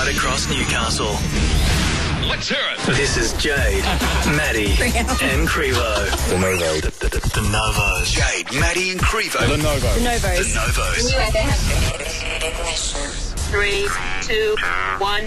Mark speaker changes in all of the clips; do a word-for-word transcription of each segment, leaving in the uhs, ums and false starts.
Speaker 1: right across Newcastle.
Speaker 2: Let's hear it.
Speaker 1: This is Jade, Maddie, and Crevo. The Novo. The, the, the, the Novos.
Speaker 2: Jade, Maddie and Crevo.
Speaker 1: The Novo.
Speaker 3: The Novos.
Speaker 1: The Novos.
Speaker 4: Three, two, one.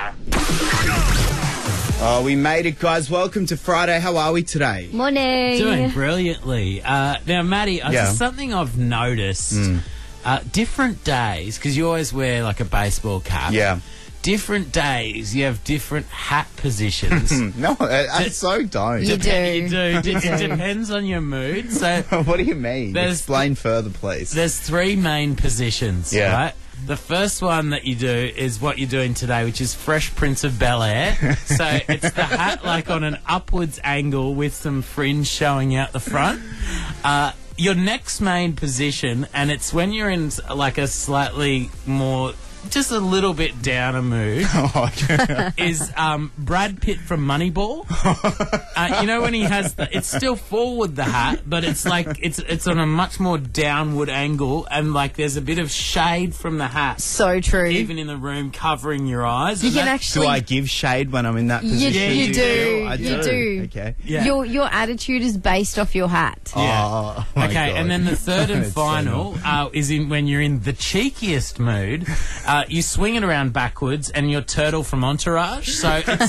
Speaker 5: Oh, we made it, guys. Welcome to Friday. How are we today?
Speaker 3: Morning.
Speaker 6: Doing brilliantly. Uh, now, Maddie, uh,
Speaker 5: Yeah.
Speaker 6: just something I've noticed.
Speaker 5: Mm.
Speaker 6: Uh, different days, because you always wear like a baseball cap.
Speaker 5: Yeah.
Speaker 6: Different days, you have different hat positions.
Speaker 5: No, I, I so don't.
Speaker 3: You do.
Speaker 6: You do. It, it depends on your mood. So
Speaker 5: What do you mean?
Speaker 6: There's-
Speaker 5: Explain further, please.
Speaker 6: there's three main positions,
Speaker 5: Yeah.
Speaker 6: right? The first one that you do is what you're doing today, which is Fresh Prince of Bel-Air. So it's the hat like on an upwards angle with some fringe showing out the front. Uh, your next main position, and it's when you're in like a slightly more, just a little bit downer mood,
Speaker 5: Oh, okay.
Speaker 6: is um, Brad Pitt from Moneyball. Uh, you know when he has the, it's still forward the hat, but it's like it's it's on a much more downward angle, and like there's a bit of shade from the hat,
Speaker 3: So true.
Speaker 6: even in the room, covering your eyes.
Speaker 3: you
Speaker 6: and
Speaker 3: can
Speaker 6: that-
Speaker 3: actually.
Speaker 5: Do I give shade when I'm in that
Speaker 3: You-
Speaker 5: position?
Speaker 3: you
Speaker 6: you
Speaker 3: do.
Speaker 5: I
Speaker 3: You do.
Speaker 5: Okay.
Speaker 6: Yeah.
Speaker 3: Your your attitude is based off your hat.
Speaker 6: Yeah.
Speaker 5: Oh, my
Speaker 6: Okay,
Speaker 5: God.
Speaker 6: and then the third and
Speaker 5: It's so
Speaker 6: final uh, is in when you're in the cheekiest mood. Uh, you swing it around backwards, and you're Turtle from Entourage. So it's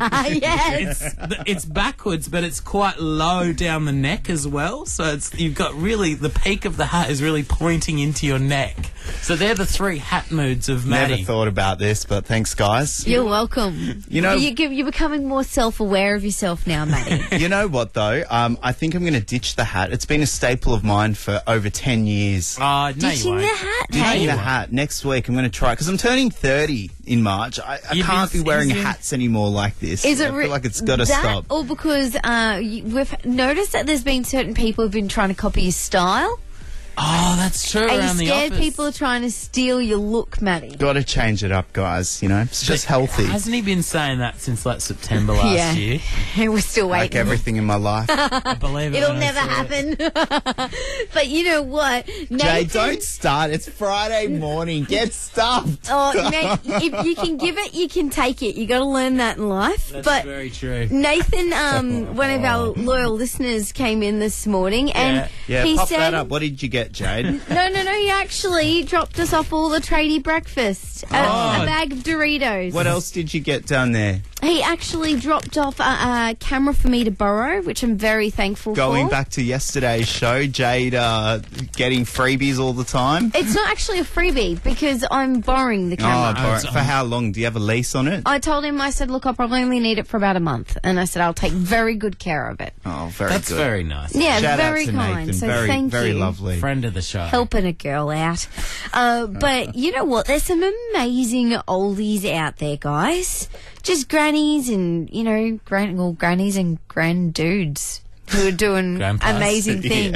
Speaker 3: Yes.
Speaker 6: it's it's backwards, but it's quite low down the neck as well. So it's you've got really the peak of the hat is really pointing into your neck. So they're the three hat moods of
Speaker 5: Never
Speaker 6: Maddie.
Speaker 5: thought about this, but thanks, guys.
Speaker 3: You're welcome.
Speaker 5: You know-
Speaker 3: you, you're becoming more self-aware of yourself now, Maddie.
Speaker 5: You know what, though? Um, I think I'm going to ditch the hat. It's been a staple of mine for over ten years.
Speaker 6: Oh, no, you
Speaker 3: Ditching
Speaker 6: won't.
Speaker 3: the hat,
Speaker 5: Ditching
Speaker 3: hey?
Speaker 5: the hat. Next week, I'm going to try because I'm turning thirty in March. I, I
Speaker 6: You've
Speaker 5: can't be
Speaker 6: been-
Speaker 5: wearing
Speaker 6: is it-
Speaker 5: hats anymore like this.
Speaker 3: Is it
Speaker 5: I feel
Speaker 3: re-
Speaker 5: like it's got to
Speaker 3: that,
Speaker 5: stop.
Speaker 3: or because uh, you, we've noticed that there's been certain people who've been trying to copy your style?
Speaker 6: Oh, that's true.
Speaker 3: Are you
Speaker 6: around the
Speaker 3: scared
Speaker 6: office.
Speaker 3: people are trying to steal your look, Maddie?
Speaker 5: Got to change it up, guys. You know, it's just healthy.
Speaker 6: Hasn't he been saying that since like September last
Speaker 3: Yeah.
Speaker 6: year?
Speaker 3: We're still
Speaker 5: Like
Speaker 3: waiting.
Speaker 5: everything in my life.
Speaker 6: I believe it.
Speaker 3: It'll
Speaker 6: when I
Speaker 3: never
Speaker 6: see it.
Speaker 3: happen. But you know what?
Speaker 5: Jay,
Speaker 3: Nathan-
Speaker 5: don't start. It's Friday morning. Get stuffed.
Speaker 3: Oh, Nate, if you can give it, you can take it. You got to learn that in life.
Speaker 6: That's
Speaker 3: but
Speaker 6: very true.
Speaker 3: Nathan, um, one of our loyal listeners, came in this morning and
Speaker 5: Yeah,
Speaker 3: he
Speaker 5: pop
Speaker 3: said,
Speaker 5: that up. What did you get, Jade?
Speaker 3: "No, no, no. He actually dropped us off all the tradie breakfast, a,
Speaker 5: Oh.
Speaker 3: a bag of Doritos.
Speaker 5: What else did you get down there?
Speaker 3: He actually dropped off a, a camera for me to borrow, which I'm very thankful
Speaker 5: Going
Speaker 3: for.
Speaker 5: back to yesterday's show, Jade uh, getting freebies all the time.
Speaker 3: It's not actually a freebie because I'm borrowing the
Speaker 5: Oh,
Speaker 3: camera.
Speaker 5: borrow-
Speaker 6: it's-
Speaker 5: for how long? Do you have a lease on it?
Speaker 3: I told him, I said, look, I'll probably only need it for about a month. And I said, I'll take very good care of it.
Speaker 5: Oh, very
Speaker 6: That's
Speaker 5: good.
Speaker 6: very nice.
Speaker 3: Yeah,
Speaker 5: Shout
Speaker 3: very
Speaker 5: out to
Speaker 3: kind.
Speaker 5: Nathan.
Speaker 3: So
Speaker 5: very,
Speaker 3: thank
Speaker 5: very
Speaker 3: you.
Speaker 5: lovely.
Speaker 6: Friend of the show.
Speaker 3: Helping a girl out. Uh, but you know what? There's some amazing oldies out there, guys. Just grannies and, you know, gran- well, grannies and grand dudes who are doing
Speaker 6: Grandpas.
Speaker 3: amazing things.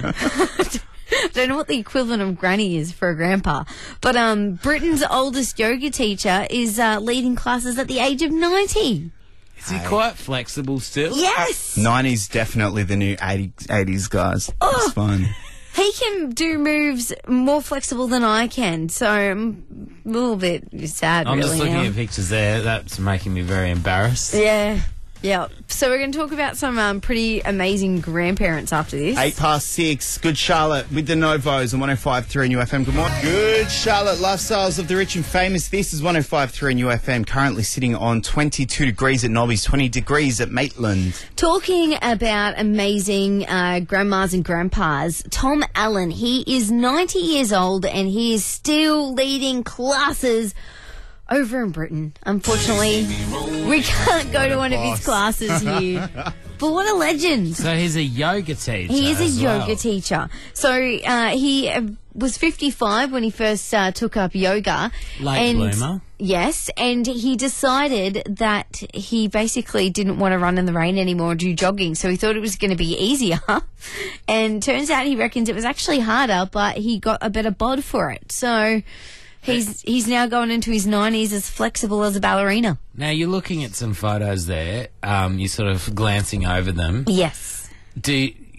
Speaker 3: I don't know what the equivalent of granny is for a grandpa. But um, Britain's oldest yoga teacher is uh, leading classes at the age of ninety.
Speaker 6: Is he quite flexible still?
Speaker 3: Yes!
Speaker 5: nineties definitely the new eighties, eighties guys.
Speaker 3: Oh.
Speaker 5: It's fun.
Speaker 3: He can do moves more flexible than I can, so I'm a little bit sad,
Speaker 6: I'm
Speaker 3: really,
Speaker 6: just looking
Speaker 3: now.
Speaker 6: at pictures there. That's making me very embarrassed.
Speaker 3: Yeah, yeah. So we're going to talk about some um, pretty amazing grandparents after this.
Speaker 5: Eight past six. Good Charlotte with the Novos on one oh five point three New F M. Good morning. Good Charlotte, lifestyles of the rich and famous. This is one oh five point three New F M. Currently sitting on twenty-two degrees at Nobby's, twenty degrees at Maitland.
Speaker 3: Talking about amazing uh, grandmas and grandpas, Tom Allen, he is ninety years old and he is still leading classes over in Britain. Unfortunately, we can't go to one of his classes here. But what a legend.
Speaker 6: So he's a yoga teacher.
Speaker 3: He is a
Speaker 6: as
Speaker 3: yoga
Speaker 6: well.
Speaker 3: teacher. So uh, he uh, was fifty-five when he first uh, took up yoga.
Speaker 6: Late
Speaker 3: and,
Speaker 6: bloomer.
Speaker 3: Yes, and he decided that he basically didn't want to run in the rain anymore or do jogging, so he thought it was going to be easier. And turns out he reckons it was actually harder, but he got a better bod for it. So he's he's now going into his nineties as flexible as a ballerina.
Speaker 6: Now you're looking at some photos there. Um, you're sort of glancing over them.
Speaker 3: Yes.
Speaker 6: Do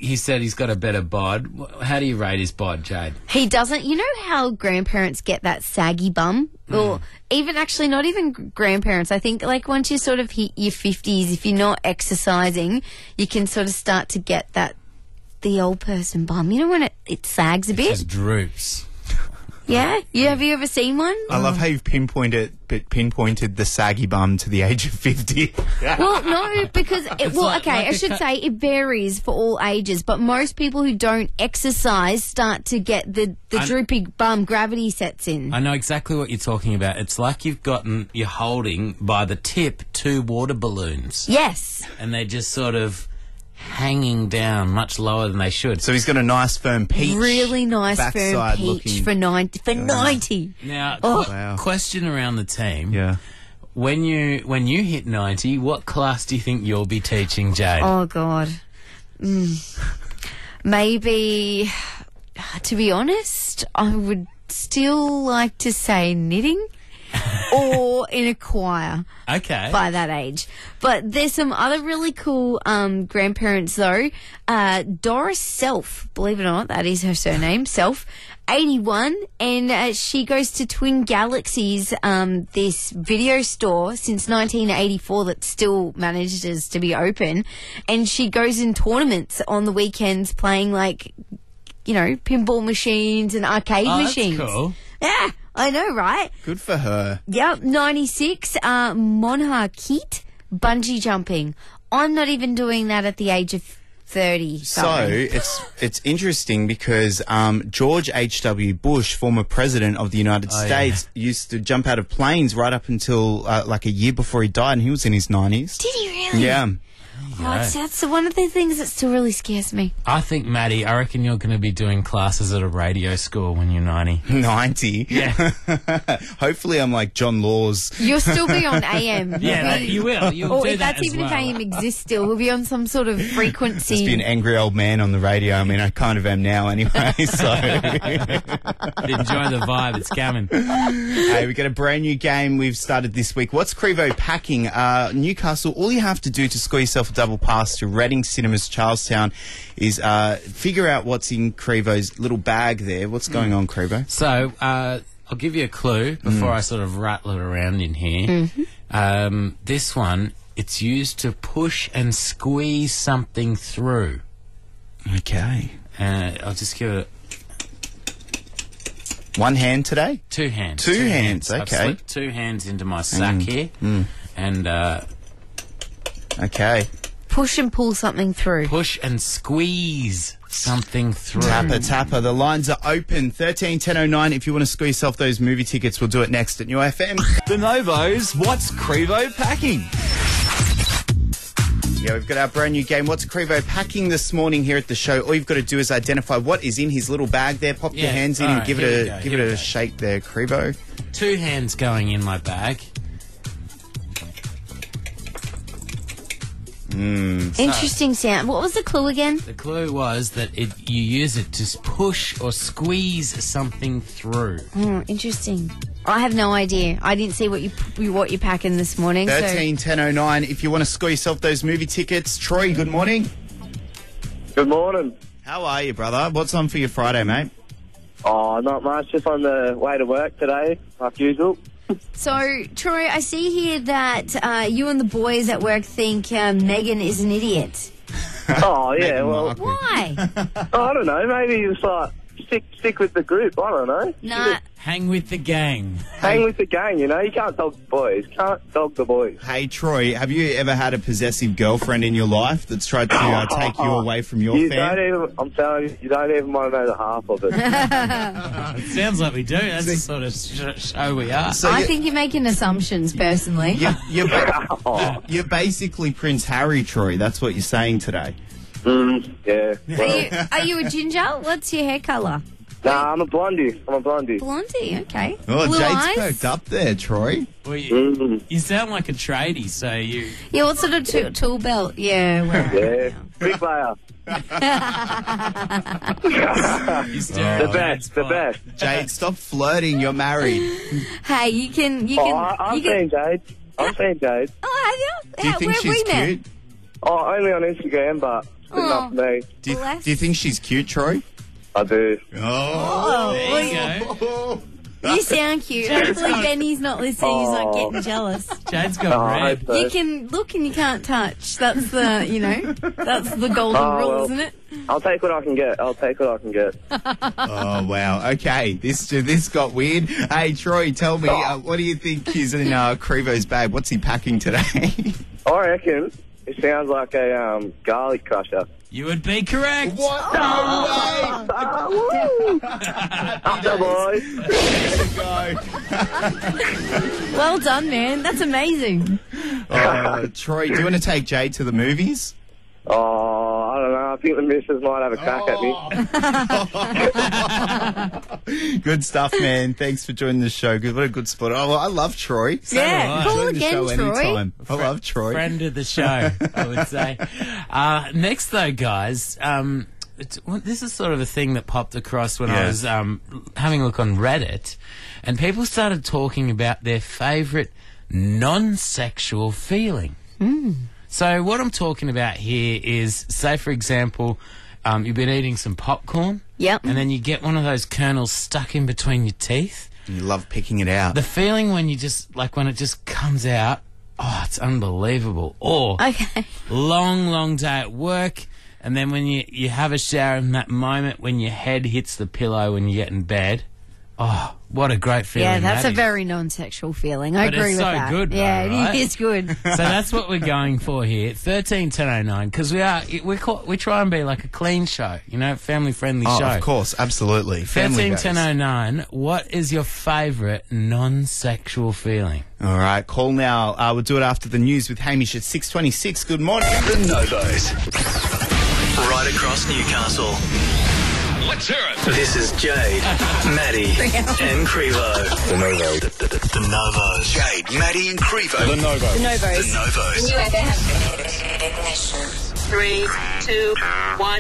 Speaker 6: he said he's got a better bod. Wh- How do you rate his bod, Jade?
Speaker 3: He doesn't. You know how grandparents get that saggy bum? Or even actually not even g- grandparents. I think like once you sort of hit your fifties, if you're not exercising, you can sort of start to get that, the old person bum. You know when it, it sags a bit?
Speaker 6: Just droops.
Speaker 3: Yeah? You, have you ever seen one?
Speaker 5: I love how you've pinpointed but pinpointed the saggy bum to the age of fifty.
Speaker 3: Well, no, because it, well,
Speaker 6: like-
Speaker 3: okay,
Speaker 6: like
Speaker 3: I
Speaker 6: a
Speaker 3: should
Speaker 6: cu-
Speaker 3: say it varies for all ages, but most people who don't exercise start to get the the
Speaker 6: I-
Speaker 3: droopy bum. Gravity sets in.
Speaker 6: I know exactly what you're talking about. It's like you've gotten, you're holding by the tip two water balloons.
Speaker 3: Yes.
Speaker 6: And they're just sort of hanging down much lower than they should.
Speaker 5: So he's got a nice firm peach.
Speaker 3: Really nice firm
Speaker 5: backside
Speaker 3: peach
Speaker 5: looking-
Speaker 3: for ninety. For ninety.
Speaker 6: Now,
Speaker 3: Oh.
Speaker 6: qu-
Speaker 5: Wow.
Speaker 6: question around the team.
Speaker 5: Yeah.
Speaker 6: When you when you hit ninety, what class do you think you'll be teaching, Jade?
Speaker 3: Oh God. Mm. Maybe. To be honest, I would still like to say knitting. Or in a choir
Speaker 6: Okay.
Speaker 3: by that age. But there's some other really cool um, grandparents, though. Uh, Doris Self, believe it or not, that is her surname, Self, eighty-one, and uh, she goes to Twin Galaxies, um, this video store since nineteen eighty-four that still manages to be open. And she goes in tournaments on the weekends playing, like, you know, pinball machines and arcade
Speaker 6: Oh, that's
Speaker 3: machines.
Speaker 6: cool.
Speaker 3: Yeah, I know, right?
Speaker 5: Good for her.
Speaker 3: Yep, ninety-six, uh, Monha Keat, bungee jumping. I'm not even doing that at the age of thirty.
Speaker 5: So
Speaker 3: something.
Speaker 5: it's it's interesting because um, George H W. Bush, former president of the United
Speaker 6: Oh,
Speaker 5: States, used to jump out of planes right up until uh, like a year before he died, and he was in his nineties.
Speaker 3: Did he really?
Speaker 5: Yeah.
Speaker 3: Oh, it's, that's one of the things that still really scares me.
Speaker 6: I think, Maddie, I reckon you're going to be doing classes at a radio school when you're ninety.
Speaker 5: ninety.
Speaker 6: Yeah.
Speaker 5: Hopefully I'm like John Laws.
Speaker 3: You'll still be on A M.
Speaker 6: Yeah,
Speaker 3: You'll
Speaker 6: that-
Speaker 3: be-
Speaker 6: you will. You'll
Speaker 3: Or
Speaker 6: do
Speaker 3: if
Speaker 6: that
Speaker 3: that's
Speaker 6: as
Speaker 3: even
Speaker 6: well.
Speaker 3: if A M exists still, we'll be on some sort of frequency.
Speaker 5: Just be an angry old man on the radio. I mean, I kind of am now anyway, so...
Speaker 6: Enjoy the vibe. It's coming.
Speaker 5: Hey, we've got a brand new game we've started this week. What's Crevo packing? Uh, Newcastle, all you have to do to score yourself a double pass to Reading Cinemas Charlestown is uh, figure out what's in Crevo's little bag there. What's going on, Crevo?
Speaker 6: So, uh, I'll give you a clue before I sort of rattle it around in here. Um, this one, it's used to push and squeeze something through.
Speaker 5: Okay.
Speaker 6: Uh, I'll just give it
Speaker 5: One hand today?
Speaker 6: two hands.
Speaker 5: Two hands,
Speaker 6: I've
Speaker 5: okay.
Speaker 6: slipped two hands into my sack here. And uh,
Speaker 5: Okay.
Speaker 3: Push and pull something through.
Speaker 6: push and squeeze something through.
Speaker 5: Tapper, tapper. The lines are open. thirteen ten oh nine. If you want to score yourself those movie tickets, we'll do it next at New F M.
Speaker 1: The Novos, what's Crevo packing?
Speaker 5: Yeah, we've got our brand new game. What's Crevo packing this morning here at the show? All you've got to do is identify what is in his little bag there. Pop your
Speaker 6: Yeah,
Speaker 5: hands in
Speaker 6: all
Speaker 5: and
Speaker 6: right,
Speaker 5: give
Speaker 6: here
Speaker 5: it
Speaker 6: we
Speaker 5: a
Speaker 6: go,
Speaker 5: give
Speaker 6: here
Speaker 5: it
Speaker 6: we
Speaker 5: a
Speaker 6: go.
Speaker 5: shake there, Crevo.
Speaker 6: Two hands going in my bag.
Speaker 3: Interesting sound. What was the clue again?
Speaker 6: The clue was that it, you use it to push or squeeze something through.
Speaker 3: Oh, interesting. I have no idea. I didn't see what you you- what you're packing this morning. So.
Speaker 5: thirteen ten oh nine. If you want to score yourself those movie tickets, Troy, good morning.
Speaker 7: Good morning.
Speaker 5: How are you, brother? What's on for your Friday, mate?
Speaker 7: Oh, not much. Just on the way to work today, like usual.
Speaker 3: So, Troy, I see here that uh, you and the boys at work think uh, Megan is an idiot.
Speaker 7: Oh, yeah, well,
Speaker 5: Markle.
Speaker 3: Why?
Speaker 7: I don't know. Maybe just like stick stick with the group. I don't know.
Speaker 3: Nah.
Speaker 6: Hang with the gang.
Speaker 7: Hang with the gang, you know. You can't dog the boys. Can't dog the boys.
Speaker 5: Hey, Troy, have you ever had a possessive girlfriend in your life that's tried to uh, take you away from your
Speaker 7: You
Speaker 5: fam?
Speaker 7: don't even. I'm telling you, you don't even want to know the half of it.
Speaker 6: It sounds like we do. That's the sort of sh- show we are.
Speaker 5: So
Speaker 3: I
Speaker 5: you-
Speaker 3: think you're making assumptions, personally.
Speaker 5: You're, you're, ba-
Speaker 7: oh,
Speaker 5: you're basically Prince Harry, Troy. That's what you're saying today.
Speaker 7: mm, yeah.
Speaker 3: Are
Speaker 7: Well,
Speaker 3: you, are you a ginger? What's your hair colour?
Speaker 7: nah, I'm a blondie. I'm a blondie.
Speaker 3: Blondie, okay.
Speaker 5: Oh,
Speaker 3: Blue
Speaker 5: Jade's
Speaker 3: eyes?
Speaker 5: perked up there, Troy.
Speaker 6: Well, you,
Speaker 7: Mm,
Speaker 6: you sound like a tradie, so you.
Speaker 3: Yeah, what sort of tool, tool belt? Yeah, well,
Speaker 7: yeah. Big player.
Speaker 6: you still
Speaker 7: The best. The best.
Speaker 5: Jade, stop flirting. You're married.
Speaker 3: hey, you can, you
Speaker 7: Oh,
Speaker 3: can,
Speaker 7: I, I'm
Speaker 3: you can.
Speaker 7: seeing Jade. I'm seeing Jade.
Speaker 3: Oh, have you?
Speaker 5: Do you
Speaker 3: How-
Speaker 5: think
Speaker 3: where have
Speaker 5: she's
Speaker 3: we met?
Speaker 5: cute?
Speaker 7: Oh, only on Instagram, but Good enough for me.
Speaker 5: Do you,
Speaker 3: Bless.
Speaker 5: do you think she's cute, Troy?
Speaker 7: I do.
Speaker 5: Oh,
Speaker 6: There you go.
Speaker 3: You sound cute. Hopefully Benny's not listening. He's not getting jealous.
Speaker 6: Jade's
Speaker 7: Oh,
Speaker 6: got
Speaker 7: I
Speaker 6: red.
Speaker 7: hope so.
Speaker 3: You can look and you can't touch. That's the, you know, that's the golden
Speaker 7: Oh,
Speaker 3: rule,
Speaker 7: well.
Speaker 3: isn't it?
Speaker 7: I'll take what I can get. I'll take what I can get.
Speaker 5: Oh, wow. Okay, this this got weird. Hey, Troy, tell me, uh, what do you think is in uh, Crevo's bag? What's he packing today?
Speaker 7: I reckon it sounds like a um, garlic crusher.
Speaker 6: You would be correct.
Speaker 5: What? No way!
Speaker 7: Ah, woo! Up the boys.
Speaker 5: There you go.
Speaker 3: Well done, man. That's amazing.
Speaker 5: Uh, Troy, do you want to take Jade to the movies?
Speaker 7: Oh, I don't know. I think the missus might have a crack at me.
Speaker 5: Good stuff, man. Thanks for joining the show. Good, what a good spot. Oh, well, I love Troy.
Speaker 3: Yeah,
Speaker 6: I.
Speaker 3: call
Speaker 5: Join the
Speaker 3: again,
Speaker 5: show
Speaker 3: Troy.
Speaker 5: anytime. I love Troy.
Speaker 6: Friend of the show, I would say. Uh, next, though, guys, um, it's, well, this is sort of a thing that popped across when I
Speaker 5: Yeah.
Speaker 6: was um, having a look on Reddit, and people started talking about their favourite non-sexual feeling. So what I'm talking about here is, say, for example, um, you've been eating some popcorn,
Speaker 3: Yep.
Speaker 6: and then you get one of those kernels stuck in between your teeth.
Speaker 5: You love picking it out.
Speaker 6: The feeling when you just, like, when it just comes out, oh, it's unbelievable. Or
Speaker 3: Okay.
Speaker 6: long, long day at work, and then when you, you have a shower in that moment when your head hits the pillow when you get in bed, oh, what a great feeling.
Speaker 3: Yeah, that's
Speaker 6: that
Speaker 3: a
Speaker 6: is.
Speaker 3: very non-sexual feeling. I
Speaker 6: But
Speaker 3: agree
Speaker 6: it's
Speaker 3: with
Speaker 6: so
Speaker 3: that.
Speaker 6: good, though,
Speaker 3: yeah,
Speaker 6: right?
Speaker 3: it is good.
Speaker 6: So that's what we're going for here. thirteen ten oh nine, because we are, we call, we try and be like a clean show, you know, family-friendly
Speaker 5: Oh,
Speaker 6: show.
Speaker 5: of course, absolutely. Family
Speaker 6: thirteen
Speaker 5: goes.
Speaker 6: ten oh nine, what is your favourite non-sexual feeling?
Speaker 5: All right, call now. Uh, we'll do it after the news with Hamish at six twenty-six. Good morning.
Speaker 1: The Novos. Right across Newcastle.
Speaker 2: Let's hear it.
Speaker 1: This is Jade, Maddie, and Crevo. The Novo. The, the, the, the Novos.
Speaker 2: Jade, Maddie, and Crevo.
Speaker 1: The Novo.
Speaker 3: The Novos.
Speaker 1: The Novos.
Speaker 4: Three, two, one.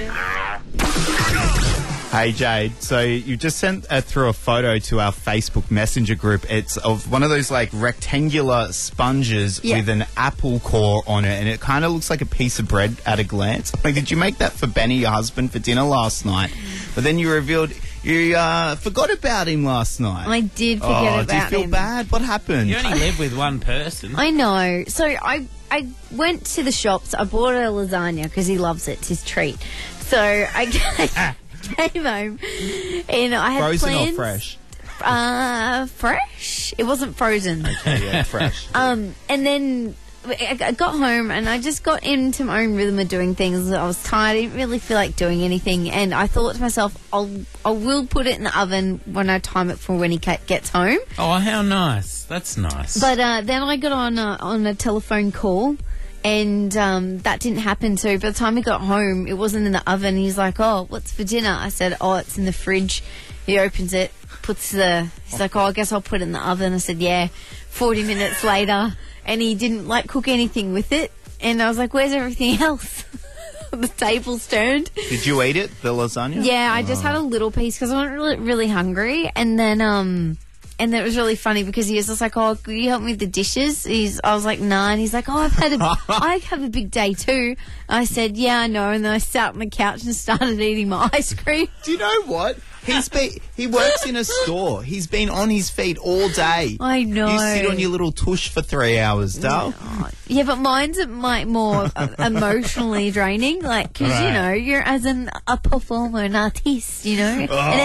Speaker 5: Hey, Jade. So you just sent uh, through a photo to our Facebook Messenger group. It's of one of those like rectangular sponges
Speaker 3: Yeah.
Speaker 5: with an apple core on it, and it kind of looks like a piece of bread at a glance. Like, did you make that for Benny, your husband, for dinner last night? But then you revealed you uh, forgot about him last night.
Speaker 3: I did forget
Speaker 5: oh,
Speaker 3: about
Speaker 5: do you feel
Speaker 3: him.
Speaker 5: bad? What happened?
Speaker 6: You only live with one person.
Speaker 3: I know. So I I went to the shops. I bought a lasagna because he loves it. It's his treat. So I came home and I had
Speaker 5: Frozen
Speaker 3: plans.
Speaker 5: or fresh?
Speaker 3: Uh, fresh. It wasn't frozen.
Speaker 5: Okay, yeah, fresh.
Speaker 3: Um, and then I I got home and I just got into my own rhythm of doing things. I was tired. I didn't really feel like doing anything, and I thought to myself, I'll I will put it in the oven when I time it for when he ca- gets home.
Speaker 6: Oh, how nice. That's nice.
Speaker 3: But uh, then I got on a, on a telephone call, and um, that didn't happen. So by the time he got home, it wasn't in the oven. He's like, "Oh, what's for dinner?" I said, "Oh, it's in the fridge." He opens it, puts the. He's like, "Oh, I guess I'll put it in the oven." I said, "Yeah." Forty minutes later, and he didn't like cook anything with it. And I was like, "Where's everything else?" The table's turned.
Speaker 5: Did you eat it, the lasagna?
Speaker 3: Yeah, I just had a little piece because I wasn't really, really hungry, and then um, and then it was really funny because he was just like, "Oh, could you help me with the dishes?" He's, I was like, "Nah," and he's like, "Oh, I've had a, I have a big day too." I said, "Yeah, I know," and then I sat on the couch and started eating my ice cream.
Speaker 5: Do you know what? He's been, he works in a store. He's been on his feet all day.
Speaker 3: I know.
Speaker 5: You sit on your little tush for three hours, Dale.
Speaker 3: Yeah, but mine's like more uh, emotionally draining, like because you
Speaker 6: Right.
Speaker 3: know you're as an a performer, an artiste, you know, an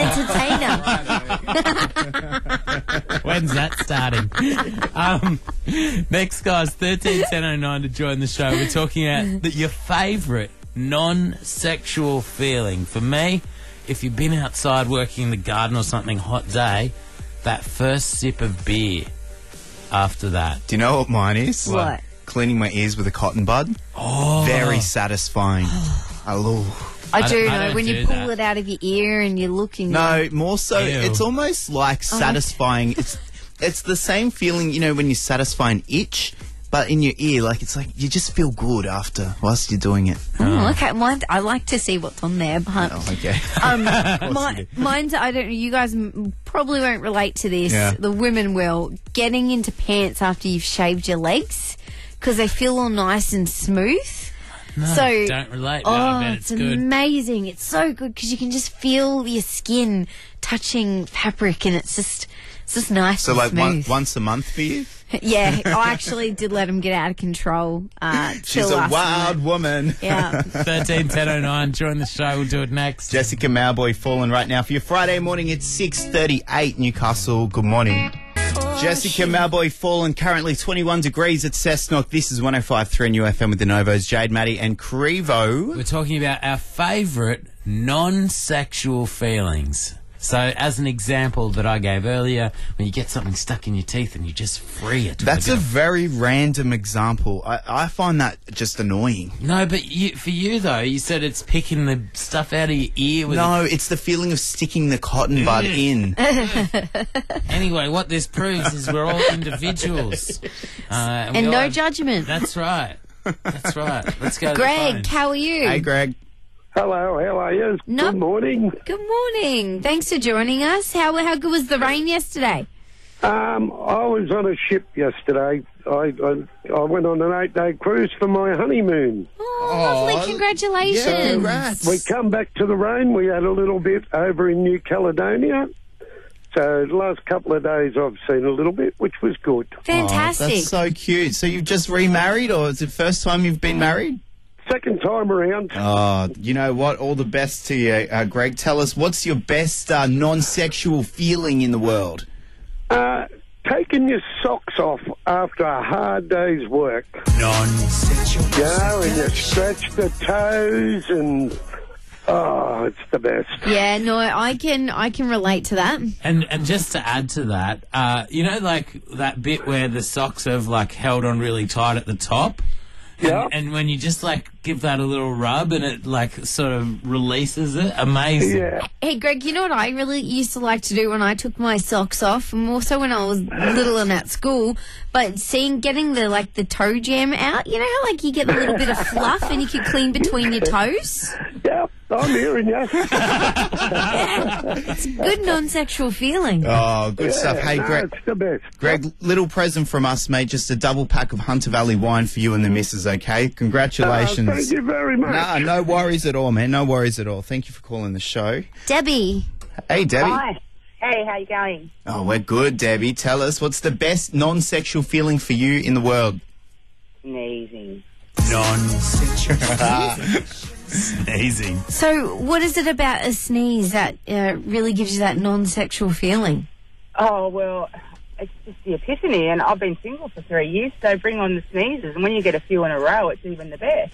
Speaker 3: entertainer.
Speaker 6: When's that starting? um, next, guys, thirteen ten oh nine to join the show. We're talking about the, your favourite non-sexual feeling. For me, if you've been outside working in the garden or something, hot day, that first sip of beer after that.
Speaker 5: Do you know what mine is?
Speaker 3: What?
Speaker 5: Cleaning my ears with a cotton bud.
Speaker 6: Oh,
Speaker 5: Very satisfying. I love.
Speaker 3: I
Speaker 6: I
Speaker 3: do
Speaker 6: don't- I
Speaker 3: know
Speaker 6: don't
Speaker 3: when you
Speaker 6: do
Speaker 3: pull
Speaker 6: that.
Speaker 3: it out of your ear and you're looking.
Speaker 5: No, more so,
Speaker 6: Ew.
Speaker 5: it's almost like satisfying. It's it's the same feeling, you know, when you satisfy an itch, but in your ear, like it's like you just feel good after whilst you're doing it.
Speaker 3: Oh, okay. Mine, I like to see what's on there, but
Speaker 5: Oh, okay.
Speaker 3: um,
Speaker 5: course
Speaker 3: my,
Speaker 5: you do.
Speaker 3: mine's I don't. You guys m- probably won't relate to this.
Speaker 5: Yeah.
Speaker 3: The women will. Getting into pants after you've shaved your legs because they feel all nice and smooth.
Speaker 6: No,
Speaker 3: So-
Speaker 6: don't relate. But
Speaker 3: Oh,
Speaker 6: I bet
Speaker 3: it's
Speaker 6: it's good.
Speaker 3: amazing. It's so good because you can just feel your skin touching fabric, and it's just it's just nice
Speaker 5: So
Speaker 3: and
Speaker 5: like one,
Speaker 3: smooth.
Speaker 5: once a month for you?
Speaker 3: Yeah, I actually did let him get out of control. Uh,
Speaker 5: She's
Speaker 3: till
Speaker 5: a
Speaker 3: last
Speaker 5: wild
Speaker 3: minute.
Speaker 5: woman.
Speaker 3: Yeah.
Speaker 6: thirteen ten oh nine. Join the show. We'll do it next.
Speaker 5: Jessica Mowboy falling right now for your Friday morning. It's six thirty-eight Newcastle. Good morning. Jessica Mowboy fallen, currently twenty-one degrees at Cessnock. This is one oh five point three New F M with the Novos, Jade, Maddie and Crevo.
Speaker 6: We're talking about our favourite non-sexual feelings. So, as an example that I gave earlier, when you get something stuck in your teeth and you just free it. with
Speaker 5: That's
Speaker 6: bit
Speaker 5: a
Speaker 6: of-
Speaker 5: very random example. I, I find that just annoying.
Speaker 6: No, but you, for you, though, you said it's picking the stuff out of your ear. With
Speaker 5: No, it's the feeling of sticking the cotton bud in.
Speaker 6: Anyway, what this proves is we're all individuals. Uh, and
Speaker 3: And
Speaker 6: we
Speaker 3: no
Speaker 6: all-
Speaker 3: judgment.
Speaker 6: That's right. That's right. Let's go to the
Speaker 3: Greg,
Speaker 6: phones.
Speaker 3: how are you?
Speaker 5: Hey, Greg.
Speaker 8: Hello, how are you?
Speaker 3: No-
Speaker 8: Good morning.
Speaker 3: Good morning. Thanks for joining us. How how good was the rain yesterday?
Speaker 8: Um, I was on a ship yesterday. I, I I went on an eight-day cruise for my honeymoon.
Speaker 3: Oh,
Speaker 5: Oh,
Speaker 3: lovely. Congratulations.
Speaker 5: Yeah, congrats.
Speaker 8: We come back to the rain. We had a little bit over in New Caledonia. So the last couple of days I've seen a little bit, which was good.
Speaker 3: Fantastic.
Speaker 5: Oh, that's so cute. So you've just remarried, or is it the first time you've been married?
Speaker 8: Second time around.
Speaker 5: Oh, you know what? All the best to you, uh, Greg. Tell us, what's your best uh, non-sexual feeling in the world?
Speaker 8: Uh, taking your socks off after a hard day's work.
Speaker 6: Non-sexual.
Speaker 8: You know, and you stretch the toes and... Oh, it's the best.
Speaker 3: Yeah, no, I can I can relate to that.
Speaker 6: And and just to add to that, uh, you know, like that bit where the socks have like held on really tight at the top.
Speaker 8: Yeah.
Speaker 6: And, and when you just like give that a little rub and it like sort of releases it, amazing.
Speaker 8: Yeah.
Speaker 3: Hey, Greg, you know what I really used to like to do when I took my socks off, and more so when I was little and at school, but seeing, getting the, like, the toe jam out, you know how, like, you get a little bit of fluff and you can clean between your toes?
Speaker 8: Yeah, I'm hearing you.
Speaker 3: It's a good non-sexual feeling.
Speaker 5: Oh, good stuff. Hey,
Speaker 8: no,
Speaker 5: Greg.
Speaker 8: it's the best.
Speaker 5: Greg, little present from us, mate. Just a double pack of Hunter Valley wine for you and the missus, okay? Congratulations.
Speaker 8: Uh, thank you very much.
Speaker 5: Nah, no worries at all, man. No worries at all. Thank you for calling the show.
Speaker 3: Debbie.
Speaker 5: Hey, Debbie.
Speaker 4: Hi. Hey, how you going?
Speaker 5: Oh, we're good, Debbie. Tell us, what's the best non-sexual feeling for you in the world?
Speaker 4: Sneezing.
Speaker 6: Non-sexual. Sneezing.
Speaker 3: So, what is it about a sneeze that uh, really gives you that non-sexual feeling?
Speaker 4: Oh, well, it's just the epiphany, and I've been single for three years, so bring on the sneezes, and when you get a few in a row, it's even the best.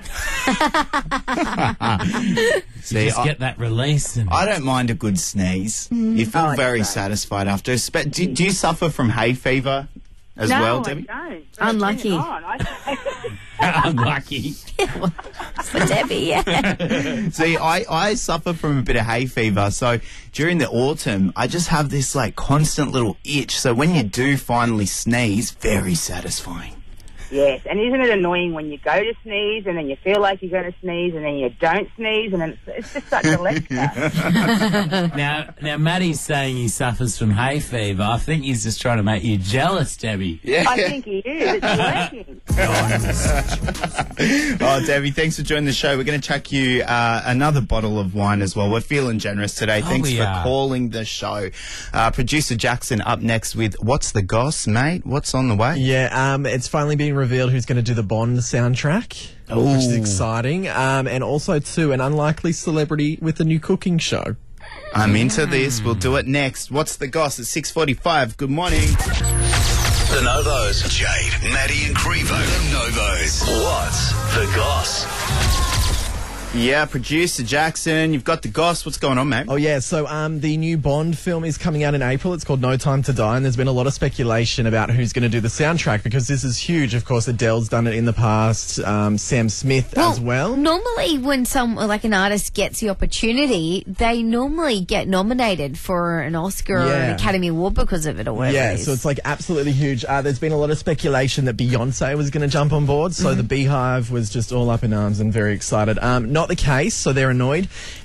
Speaker 5: See,
Speaker 6: Just
Speaker 5: I,
Speaker 6: get that release. And
Speaker 5: I don't mind a good sneeze. You feel
Speaker 4: Oh,
Speaker 5: very
Speaker 4: that's right.
Speaker 5: satisfied after. Spe- Do, do you suffer from hay fever as
Speaker 4: no,
Speaker 5: well,
Speaker 4: I
Speaker 5: Debbie?
Speaker 4: don't.
Speaker 3: Unlucky.
Speaker 4: Bring it on. I-
Speaker 6: unlucky.
Speaker 3: For Debbie, yeah.
Speaker 5: See, I, I suffer from a bit of hay fever, so during the autumn, I just have this, like, constant little itch. So when you do finally sneeze, very satisfying.
Speaker 4: Yes, and isn't it annoying when you go to sneeze and then you feel like you're going to sneeze and then you don't sneeze and then it's, it's just such a lecture.
Speaker 6: Now, now, Maddie's saying he suffers from hay fever. I think he's just trying to make you jealous, Debbie.
Speaker 5: Yeah.
Speaker 4: I think he is. It's working.
Speaker 5: Oh, Debbie, thanks for joining the show. We're going to chuck you uh, another bottle of wine as well. We're feeling generous today.
Speaker 6: Oh,
Speaker 5: Thanks
Speaker 6: we
Speaker 5: for
Speaker 6: are.
Speaker 5: calling the show. Uh, Producer Jackson up next with What's the Goss, mate? What's on the way?
Speaker 9: Yeah, um, it's finally been revealed who's going to do the Bond soundtrack, which is
Speaker 5: Ooh.
Speaker 9: exciting. Um, and also, too, an unlikely celebrity with a new cooking show.
Speaker 5: I'm into this. We'll do it next. What's the Goss at six forty-five? Good morning.
Speaker 2: The Novos. Jade, Maddie and Crevo. The Novos. What's the Goss?
Speaker 5: Yeah, Producer Jackson, you've got the Goss. What's going on, mate?
Speaker 9: Oh, yeah, so um, the new Bond film is coming out in April. It's called No Time to Die, and there's been a lot of speculation about who's going to do the soundtrack, because this is huge. Of course, Adele's done it in the past, um, Sam Smith as well.
Speaker 3: Normally, when some like an artist gets the opportunity, they normally get nominated for an Oscar or
Speaker 9: Yeah.
Speaker 3: an Academy Award because of it or whatever.
Speaker 9: Yeah,
Speaker 3: it is.
Speaker 9: so it's like absolutely huge. Uh, there's been a lot of speculation that Beyonce was going to jump on board, so the Beehive was just all up in arms and very excited. Um, not the case, so they're annoyed.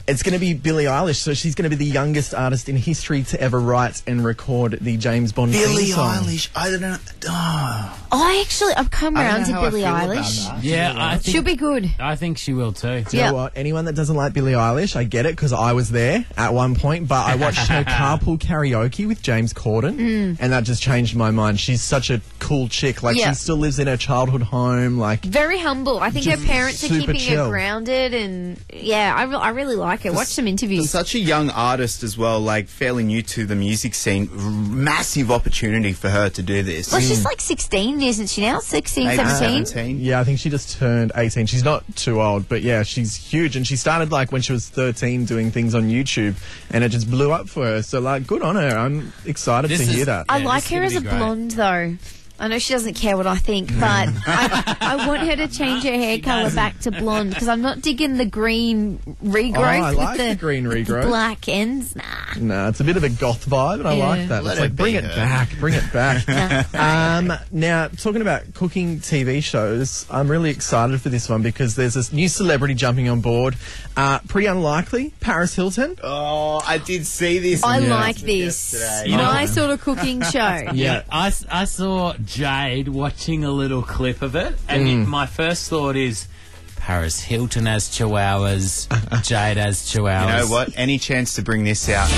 Speaker 9: It's going to be Billie Eilish, so she's going to be the youngest artist in history to ever write and record the James Bond
Speaker 5: Billie
Speaker 9: theme song.
Speaker 5: Eilish. I don't know. Oh.
Speaker 3: I actually, I've come
Speaker 5: I don't
Speaker 3: around
Speaker 5: know
Speaker 3: to
Speaker 5: how I
Speaker 3: Billie
Speaker 5: feel about
Speaker 3: Eilish.
Speaker 5: that.
Speaker 6: Yeah, I think
Speaker 3: She'll be good.
Speaker 6: I think she will too.
Speaker 9: Do you
Speaker 3: Yeah.
Speaker 9: know what? Anyone that doesn't like Billie Eilish, I get it because I was there at one point, but I watched her carpool karaoke with James Corden, and that just changed my mind. She's such a cool chick. Like,
Speaker 3: Yeah.
Speaker 9: she still lives in her childhood home. Like,
Speaker 3: Very humble. I think her
Speaker 9: Just
Speaker 3: parents are
Speaker 9: super
Speaker 3: keeping
Speaker 9: chill.
Speaker 3: her grounded, and yeah, I, re- I really like her. Watch some interviews.
Speaker 5: Such a young artist as well, like fairly new to the music scene. R- massive opportunity for her to do this.
Speaker 3: Well, she's like sixteen, isn't she now? sixteen,
Speaker 5: Maybe
Speaker 3: seventeen?
Speaker 5: seventeen.
Speaker 9: yeah, I think she just turned eighteen. She's not too old, but yeah, she's huge. And she started like when she was thirteen doing things on YouTube, and it just blew up for her. So, like, good on her. I'm excited
Speaker 6: This
Speaker 9: to
Speaker 6: is-
Speaker 9: hear that.
Speaker 3: I
Speaker 6: Yeah,
Speaker 3: like
Speaker 6: this is
Speaker 3: her
Speaker 6: gonna
Speaker 3: as a
Speaker 6: be great.
Speaker 3: blonde, though. I know she doesn't care what I think, but I, I want her to change her hair colour
Speaker 6: doesn't.
Speaker 3: back to blonde because I'm not digging the green regrowth
Speaker 9: Oh, I
Speaker 3: with
Speaker 9: like
Speaker 3: the,
Speaker 9: the green
Speaker 3: with the
Speaker 9: regrowth.
Speaker 3: black ends. Nah.
Speaker 9: No, it's a bit of a goth vibe, and I
Speaker 3: Yeah.
Speaker 9: like that.
Speaker 5: Let
Speaker 9: It's
Speaker 5: it
Speaker 9: like, bring
Speaker 5: be
Speaker 9: it
Speaker 5: her.
Speaker 9: back, bring it back. um, now, talking about cooking T V shows, I'm really excited for this one because there's this new celebrity jumping on board. Uh, pretty unlikely, Paris Hilton.
Speaker 5: Oh, I did see this.
Speaker 3: I
Speaker 5: announcement
Speaker 3: like this.
Speaker 5: yesterday.
Speaker 3: My sort of cooking show.
Speaker 9: Yeah.
Speaker 6: I, s- I saw Jade watching a little clip of it, and
Speaker 9: Mm.
Speaker 6: my first thought is Paris Hilton has chihuahuas, Jade has chihuahuas.
Speaker 5: You know what? Any chance to bring this out?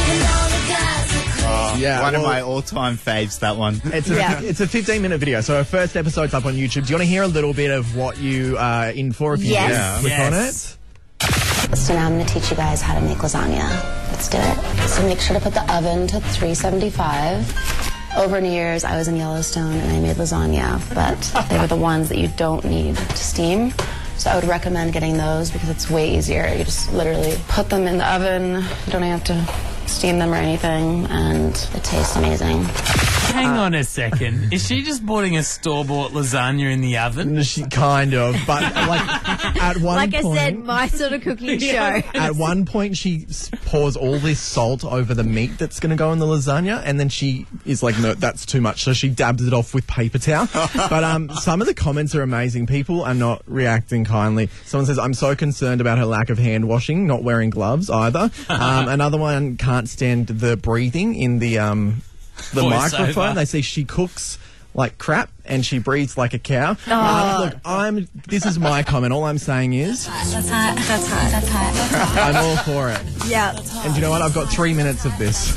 Speaker 9: Yeah,
Speaker 5: One of
Speaker 9: well-
Speaker 5: my all-time faves, that one.
Speaker 9: It's a,
Speaker 3: Yeah.
Speaker 9: it's a fifteen minute video, so our first episode's up on YouTube. Do you want to hear a little bit of what you are in for if you
Speaker 3: Yes.
Speaker 9: just click on
Speaker 6: Yes.
Speaker 9: it?
Speaker 10: So now I'm going to teach you guys how to make lasagna. Let's do it. So make sure to put the oven to three seventy-five. Over New Year's, I was in Yellowstone and I made lasagna, but they were the ones that you don't need to steam. So I would recommend getting those because it's way easier. You just literally put them in the oven. You don't have to steam them or anything, and it tastes amazing.
Speaker 6: Hang on a second. Is she just putting a store-bought lasagna in the oven?
Speaker 9: She kind of, but like at one
Speaker 3: Like I
Speaker 9: point,
Speaker 3: said, my sort of cooking show.
Speaker 9: at one point she s- pours all this salt over the meat that's going to go in the lasagna, and then she is like, no, that's too much. So she dabs it off with paper towel. But um, some of the comments are amazing. People are not reacting kindly. Someone says, I'm so concerned about her lack of hand washing, not wearing gloves either. Um, another one can't stand the breathing in the um, the
Speaker 6: Voiceover.
Speaker 9: microphone. They say she cooks like crap and she breathes like a cow. Uh, look, I'm. This is my comment. All I'm saying is,
Speaker 10: That's hot. That's hot. That's hot.
Speaker 9: I'm all for it.
Speaker 3: Yeah.
Speaker 9: And you know what? I've got three minutes of this.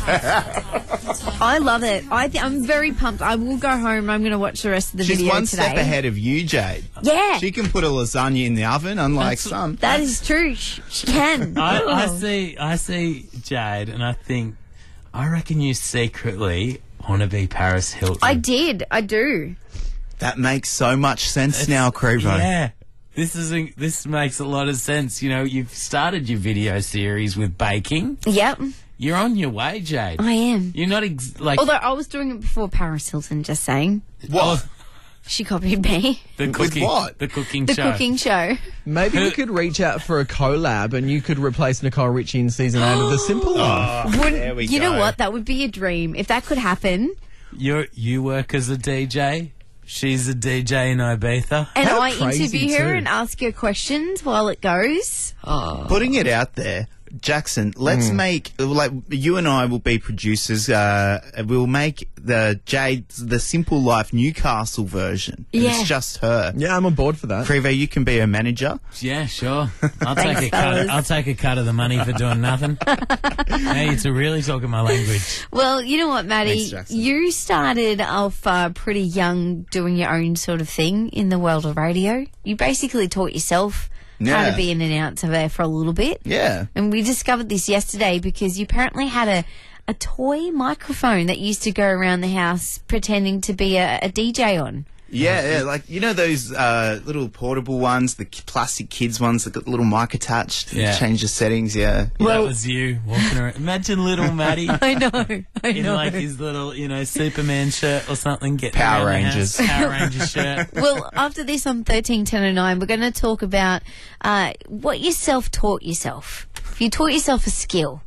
Speaker 3: I love it. I th- I'm very pumped. I will go home and I'm going to watch the rest of the
Speaker 5: She's
Speaker 3: video
Speaker 5: one
Speaker 3: today.
Speaker 5: step ahead of you, Jade.
Speaker 3: Yeah.
Speaker 5: She can put a lasagna in the oven, unlike some.
Speaker 3: That is true. She, she can.
Speaker 6: I, I
Speaker 3: Oh.
Speaker 6: see. I see Jade, and I think, I reckon you secretly want to be Paris Hilton.
Speaker 3: I did. I do.
Speaker 5: That makes so much sense now, Crevo.
Speaker 6: Yeah. This is a, this makes a lot of sense. You know, you've started your video series with baking.
Speaker 3: Yep.
Speaker 6: You're on your way, Jade.
Speaker 3: I am.
Speaker 6: You're not ex- like
Speaker 3: Although I was doing it before Paris Hilton, just saying.
Speaker 5: What?
Speaker 3: She copied me.
Speaker 6: the
Speaker 5: With
Speaker 6: cooking.
Speaker 5: what?
Speaker 6: The cooking
Speaker 3: The
Speaker 6: show.
Speaker 3: cooking show.
Speaker 9: Maybe we could reach out for a collab and you could replace Nicole Richie in season eight of The Simple Life.
Speaker 3: Wouldn't-
Speaker 5: there we
Speaker 3: you know
Speaker 5: go.
Speaker 3: what? That would be a dream. If that could happen,
Speaker 6: You you work as a D J. She's a D J in Ibiza.
Speaker 3: and
Speaker 9: How
Speaker 3: I
Speaker 9: crazy
Speaker 3: interview her
Speaker 9: too.
Speaker 3: and ask her questions while it goes. Oh.
Speaker 5: Putting it out there, Jackson, let's
Speaker 9: Hmm.
Speaker 5: make, like, you and I will be producers. Uh, we'll make the Jade, the Simple Life Newcastle version. And
Speaker 3: Yeah.
Speaker 5: It's just her.
Speaker 9: Yeah, I'm on board for that.
Speaker 5: Crevo, you can be her manager.
Speaker 6: Yeah, sure. I'll
Speaker 3: Thanks,
Speaker 6: take a cut.
Speaker 3: fellas.
Speaker 6: I'll take a cut of the money for doing nothing. Hey, it's really talking my language.
Speaker 3: Well, you know what, Maddie?
Speaker 5: Thanks, Jackson.
Speaker 3: You started off uh, pretty young doing your own sort of thing in the world of radio. You basically taught yourself how
Speaker 5: Yeah.
Speaker 3: to be an announcer there for a little bit.
Speaker 5: Yeah.
Speaker 3: And we discovered this yesterday because you apparently had a, a toy microphone that used to go around the house pretending to be a, a D J on.
Speaker 5: Yeah, yeah, like, you know those uh, little portable ones, the k- plastic kids ones that got the little mic attached?
Speaker 6: Yeah.
Speaker 5: Change the settings, yeah.
Speaker 6: that was you walking around. Imagine little Maddie
Speaker 3: I know. I
Speaker 6: in
Speaker 3: know.
Speaker 6: like his little, you know, Superman shirt or something. Getting
Speaker 5: Power
Speaker 6: around the
Speaker 5: Rangers.
Speaker 6: house. Power Ranger shirt.
Speaker 3: Well, after this on thirteen ten oh nine, we're going to talk about uh, what you self-taught yourself. If you taught yourself a skill,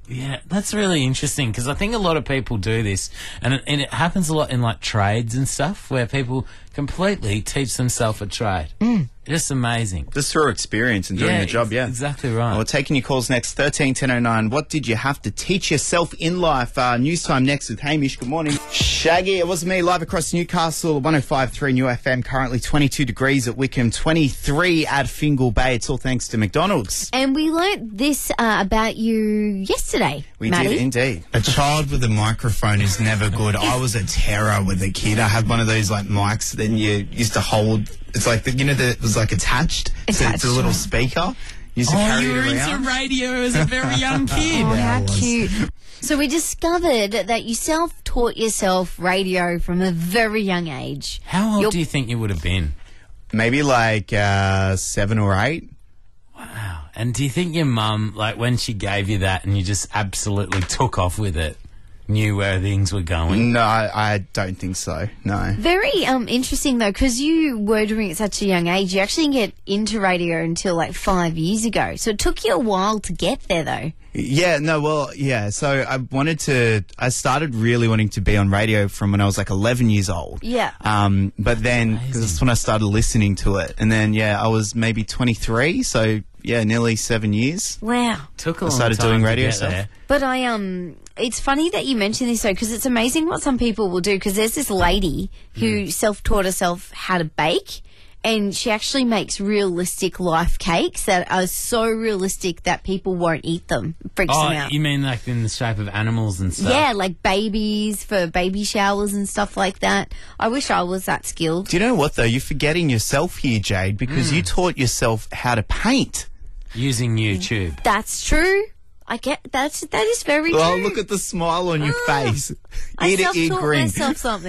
Speaker 6: Yeah, that's really interesting because I think a lot of people do this, and it, and it happens a lot in like trades and stuff where people completely teach themselves a trade.
Speaker 3: Mm.
Speaker 6: Just amazing.
Speaker 5: Just through experience and doing
Speaker 6: Yeah,
Speaker 5: the job,
Speaker 6: ex-
Speaker 5: yeah.
Speaker 6: exactly right.
Speaker 5: Well, we're taking your calls next, thirteen ten oh nine. What did you have to teach yourself in life? Uh, news time next with Hamish. Good morning. Shaggy, it was me, live across Newcastle, one oh five point three New F M, currently twenty-two degrees at Wickham, twenty-three at Fingal Bay. It's all thanks to McDonald's.
Speaker 3: And we learnt this uh, about you yesterday,
Speaker 5: We
Speaker 3: Maddie.
Speaker 5: did indeed.
Speaker 11: A child with a microphone is never good. I was a terror with a kid. I had one of those like mics that you used to hold. It's like the, you know, the, it was like attached. So it's a little speaker. You used to
Speaker 6: Oh,
Speaker 11: carry
Speaker 6: you
Speaker 11: it
Speaker 6: were
Speaker 11: around.
Speaker 6: into radio as a very young kid.
Speaker 3: Oh,
Speaker 11: Yeah, I
Speaker 3: how
Speaker 11: was.
Speaker 3: cute. So we discovered that you self-taught yourself radio from a very young age.
Speaker 6: How old
Speaker 3: You're-
Speaker 6: do you think you would have been?
Speaker 5: Maybe like uh, seven or eight.
Speaker 6: Wow. And do you think your mum, like when she gave you that and you just absolutely took off with it, knew where things were going?
Speaker 5: No, I, I don't think so. No.
Speaker 3: Very um interesting though, because you were doing it at such a young age. You actually didn't get into radio until like five years ago. So it took you a while to get there, though.
Speaker 5: Yeah, no, well, yeah. So I wanted to, I started really wanting to be on radio from when I was like eleven years old.
Speaker 3: Yeah.
Speaker 5: Um, but then, because that's when I started listening to it. And then, yeah, I was maybe twenty-three. So, yeah, nearly seven years.
Speaker 3: Wow.
Speaker 6: Took a
Speaker 5: I
Speaker 6: long
Speaker 5: started
Speaker 6: time
Speaker 5: doing
Speaker 6: to
Speaker 5: radio
Speaker 6: get
Speaker 5: stuff.
Speaker 6: there.
Speaker 3: But I um, it's funny that you mention this though, because it's amazing what some people will do. Because there's this lady who self-taught herself how to bake, and she actually makes realistic life cakes that are so realistic that people won't eat them. It freaks
Speaker 6: Oh,
Speaker 3: them out.
Speaker 6: you mean like in the shape of animals and stuff?
Speaker 3: Yeah, like babies for baby showers and stuff like that. I wish I was that skilled.
Speaker 5: Do you know what, though? You're forgetting yourself here, Jade, because you taught yourself how to paint.
Speaker 6: Using YouTube.
Speaker 3: That's true. I get that's that is very
Speaker 5: Oh,
Speaker 3: true.
Speaker 5: look at the smile on your face.
Speaker 3: I
Speaker 5: Ear to ear
Speaker 3: self-taught
Speaker 5: grin.
Speaker 3: myself something.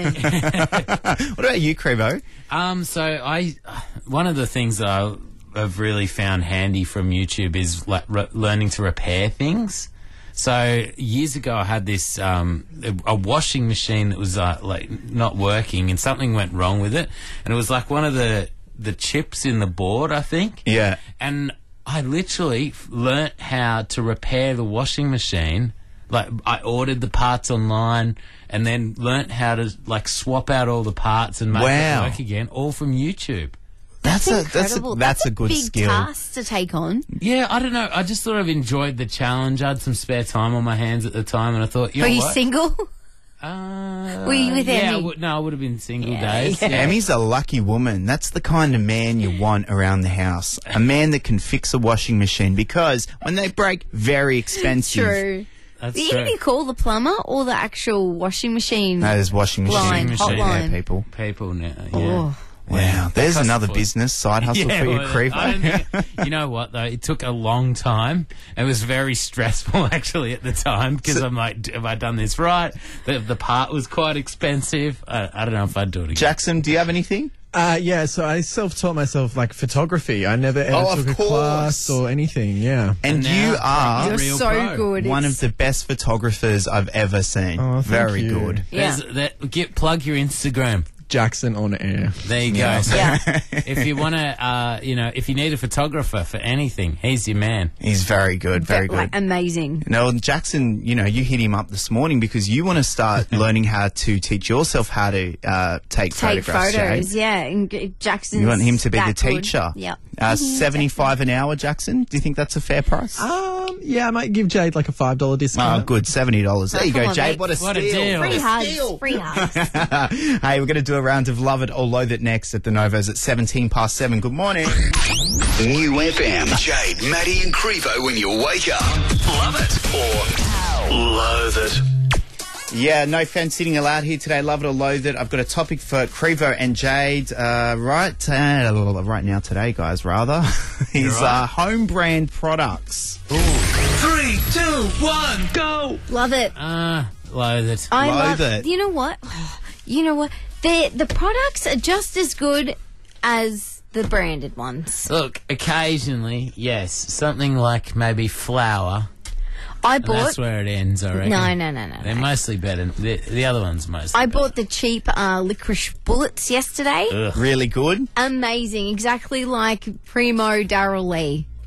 Speaker 5: What about you, Crevo?
Speaker 6: Um, so I, one of the things that I have really found handy from YouTube is like re- learning to repair things. So years ago, I had this um, a, a washing machine that was uh, like not working, and something went wrong with it, and it was like one of the the chips in the board, I think.
Speaker 5: Yeah.
Speaker 6: And I literally learnt how to repair the washing machine. Like, I ordered the parts online and then learnt how to, like, swap out all the parts and make
Speaker 5: Wow.
Speaker 6: it work again, all from YouTube.
Speaker 5: That's, a that's a
Speaker 3: Incredible.
Speaker 5: that's a good
Speaker 3: big
Speaker 5: skill.
Speaker 3: task to take on.
Speaker 6: Yeah, I don't know. I just sort of enjoyed the challenge. I had some spare time on my hands at the time, and I thought, you
Speaker 3: Were
Speaker 6: know
Speaker 3: you
Speaker 6: what?
Speaker 3: single?
Speaker 6: Uh,
Speaker 3: Were you with
Speaker 6: yeah, I
Speaker 3: Emmy?
Speaker 6: would, no, I would have been single
Speaker 3: Yeah,
Speaker 6: days.
Speaker 3: yeah.
Speaker 6: Yeah.
Speaker 5: Emmy's a lucky woman. That's the kind of man you want around the house. A man that can fix a washing machine, because when they break, very expensive.
Speaker 3: True.
Speaker 6: That's
Speaker 3: Even
Speaker 6: true.
Speaker 3: if you call the plumber or the actual washing machine.
Speaker 5: That is washing machine.
Speaker 3: Line,
Speaker 6: machine.
Speaker 3: hotline.
Speaker 5: Yeah, people.
Speaker 6: People now, yeah.
Speaker 3: Oh.
Speaker 5: Wow, there's
Speaker 6: costs
Speaker 5: another
Speaker 6: a-
Speaker 5: business side hustle
Speaker 6: Yeah,
Speaker 5: for you,
Speaker 6: well,
Speaker 5: Creeper.
Speaker 6: I don't think- you know what though? It took a long time. It was very stressful actually at the time because I'm like, have I done this right? The, the part was quite expensive. I, I don't know if I'd do it again.
Speaker 5: Jackson, do you have anything?
Speaker 9: Uh, yeah, so I self-taught myself like photography. I never ever
Speaker 5: Oh, of
Speaker 9: took a
Speaker 5: course.
Speaker 9: class or anything. Yeah.
Speaker 5: And
Speaker 6: now
Speaker 5: you are
Speaker 3: You're
Speaker 6: real
Speaker 3: so
Speaker 6: pro.
Speaker 3: good.
Speaker 5: one
Speaker 3: It's-
Speaker 5: of the best photographers I've ever seen.
Speaker 9: Oh, thank
Speaker 5: Very
Speaker 9: you.
Speaker 5: good.
Speaker 3: Yeah.
Speaker 6: There's that, get plug your Instagram.
Speaker 9: Jackson on air.
Speaker 6: There you
Speaker 5: Yeah.
Speaker 6: go. So
Speaker 3: Yeah.
Speaker 6: if you want to, uh, you know, if you need a photographer for anything, he's your man.
Speaker 5: He's very good, very
Speaker 3: Like,
Speaker 5: good.
Speaker 3: amazing.
Speaker 5: No, Jackson, you know, you hit him up this morning because you want to start learning how to teach yourself how to uh, take,
Speaker 3: Take
Speaker 5: photographs.
Speaker 3: photos,
Speaker 5: Jade.
Speaker 3: yeah. And G- Jackson's
Speaker 5: You want him to be the
Speaker 3: that good.
Speaker 5: teacher.
Speaker 3: Yep.
Speaker 5: Uh,
Speaker 3: Mhm,
Speaker 5: seventy-five an hour, Jackson. Do you think that's a fair price?
Speaker 9: Um, yeah, I might give Jade like a five dollar
Speaker 5: Oh,
Speaker 9: discount.
Speaker 5: good, seventy dollars. There
Speaker 3: Oh,
Speaker 5: you
Speaker 3: come
Speaker 5: go,
Speaker 3: on,
Speaker 5: Jade.
Speaker 3: mate.
Speaker 5: What a
Speaker 6: What a
Speaker 5: steal!
Speaker 6: deal.
Speaker 3: Free
Speaker 5: What a
Speaker 3: hugs.
Speaker 5: steal.
Speaker 3: Free hugs.
Speaker 5: Hey, we're going to do a round of Love It or Loathe It next at the Novos at seventeen past seven. Good morning.
Speaker 2: New F M. Jade, Maddie, and Crevo when you wake up. Love it or loathe it.
Speaker 5: Yeah, no fence sitting allowed here today. Love it or loathe it. I've got a topic for Crevo and Jade uh, right uh, right now today, guys, rather. is
Speaker 6: right.
Speaker 5: uh, home brand products.
Speaker 2: Three, two, one, go.
Speaker 3: Love it.
Speaker 6: Ah, loathe it.
Speaker 3: I
Speaker 5: Loathe
Speaker 3: love
Speaker 5: it.
Speaker 3: You know what? You know what? The the products are just as good as the branded ones.
Speaker 6: Look, occasionally, yes, something like maybe flour.
Speaker 3: I
Speaker 6: And
Speaker 3: bought.
Speaker 6: that's where it ends, I reckon.
Speaker 3: No, no, no, no.
Speaker 6: They're
Speaker 3: no.
Speaker 6: mostly better. The, the other one's mostly
Speaker 3: I
Speaker 6: better.
Speaker 3: bought the cheap uh, licorice bullets yesterday.
Speaker 6: Ugh.
Speaker 5: Really good.
Speaker 3: Amazing, exactly like Primo Daryl Lee.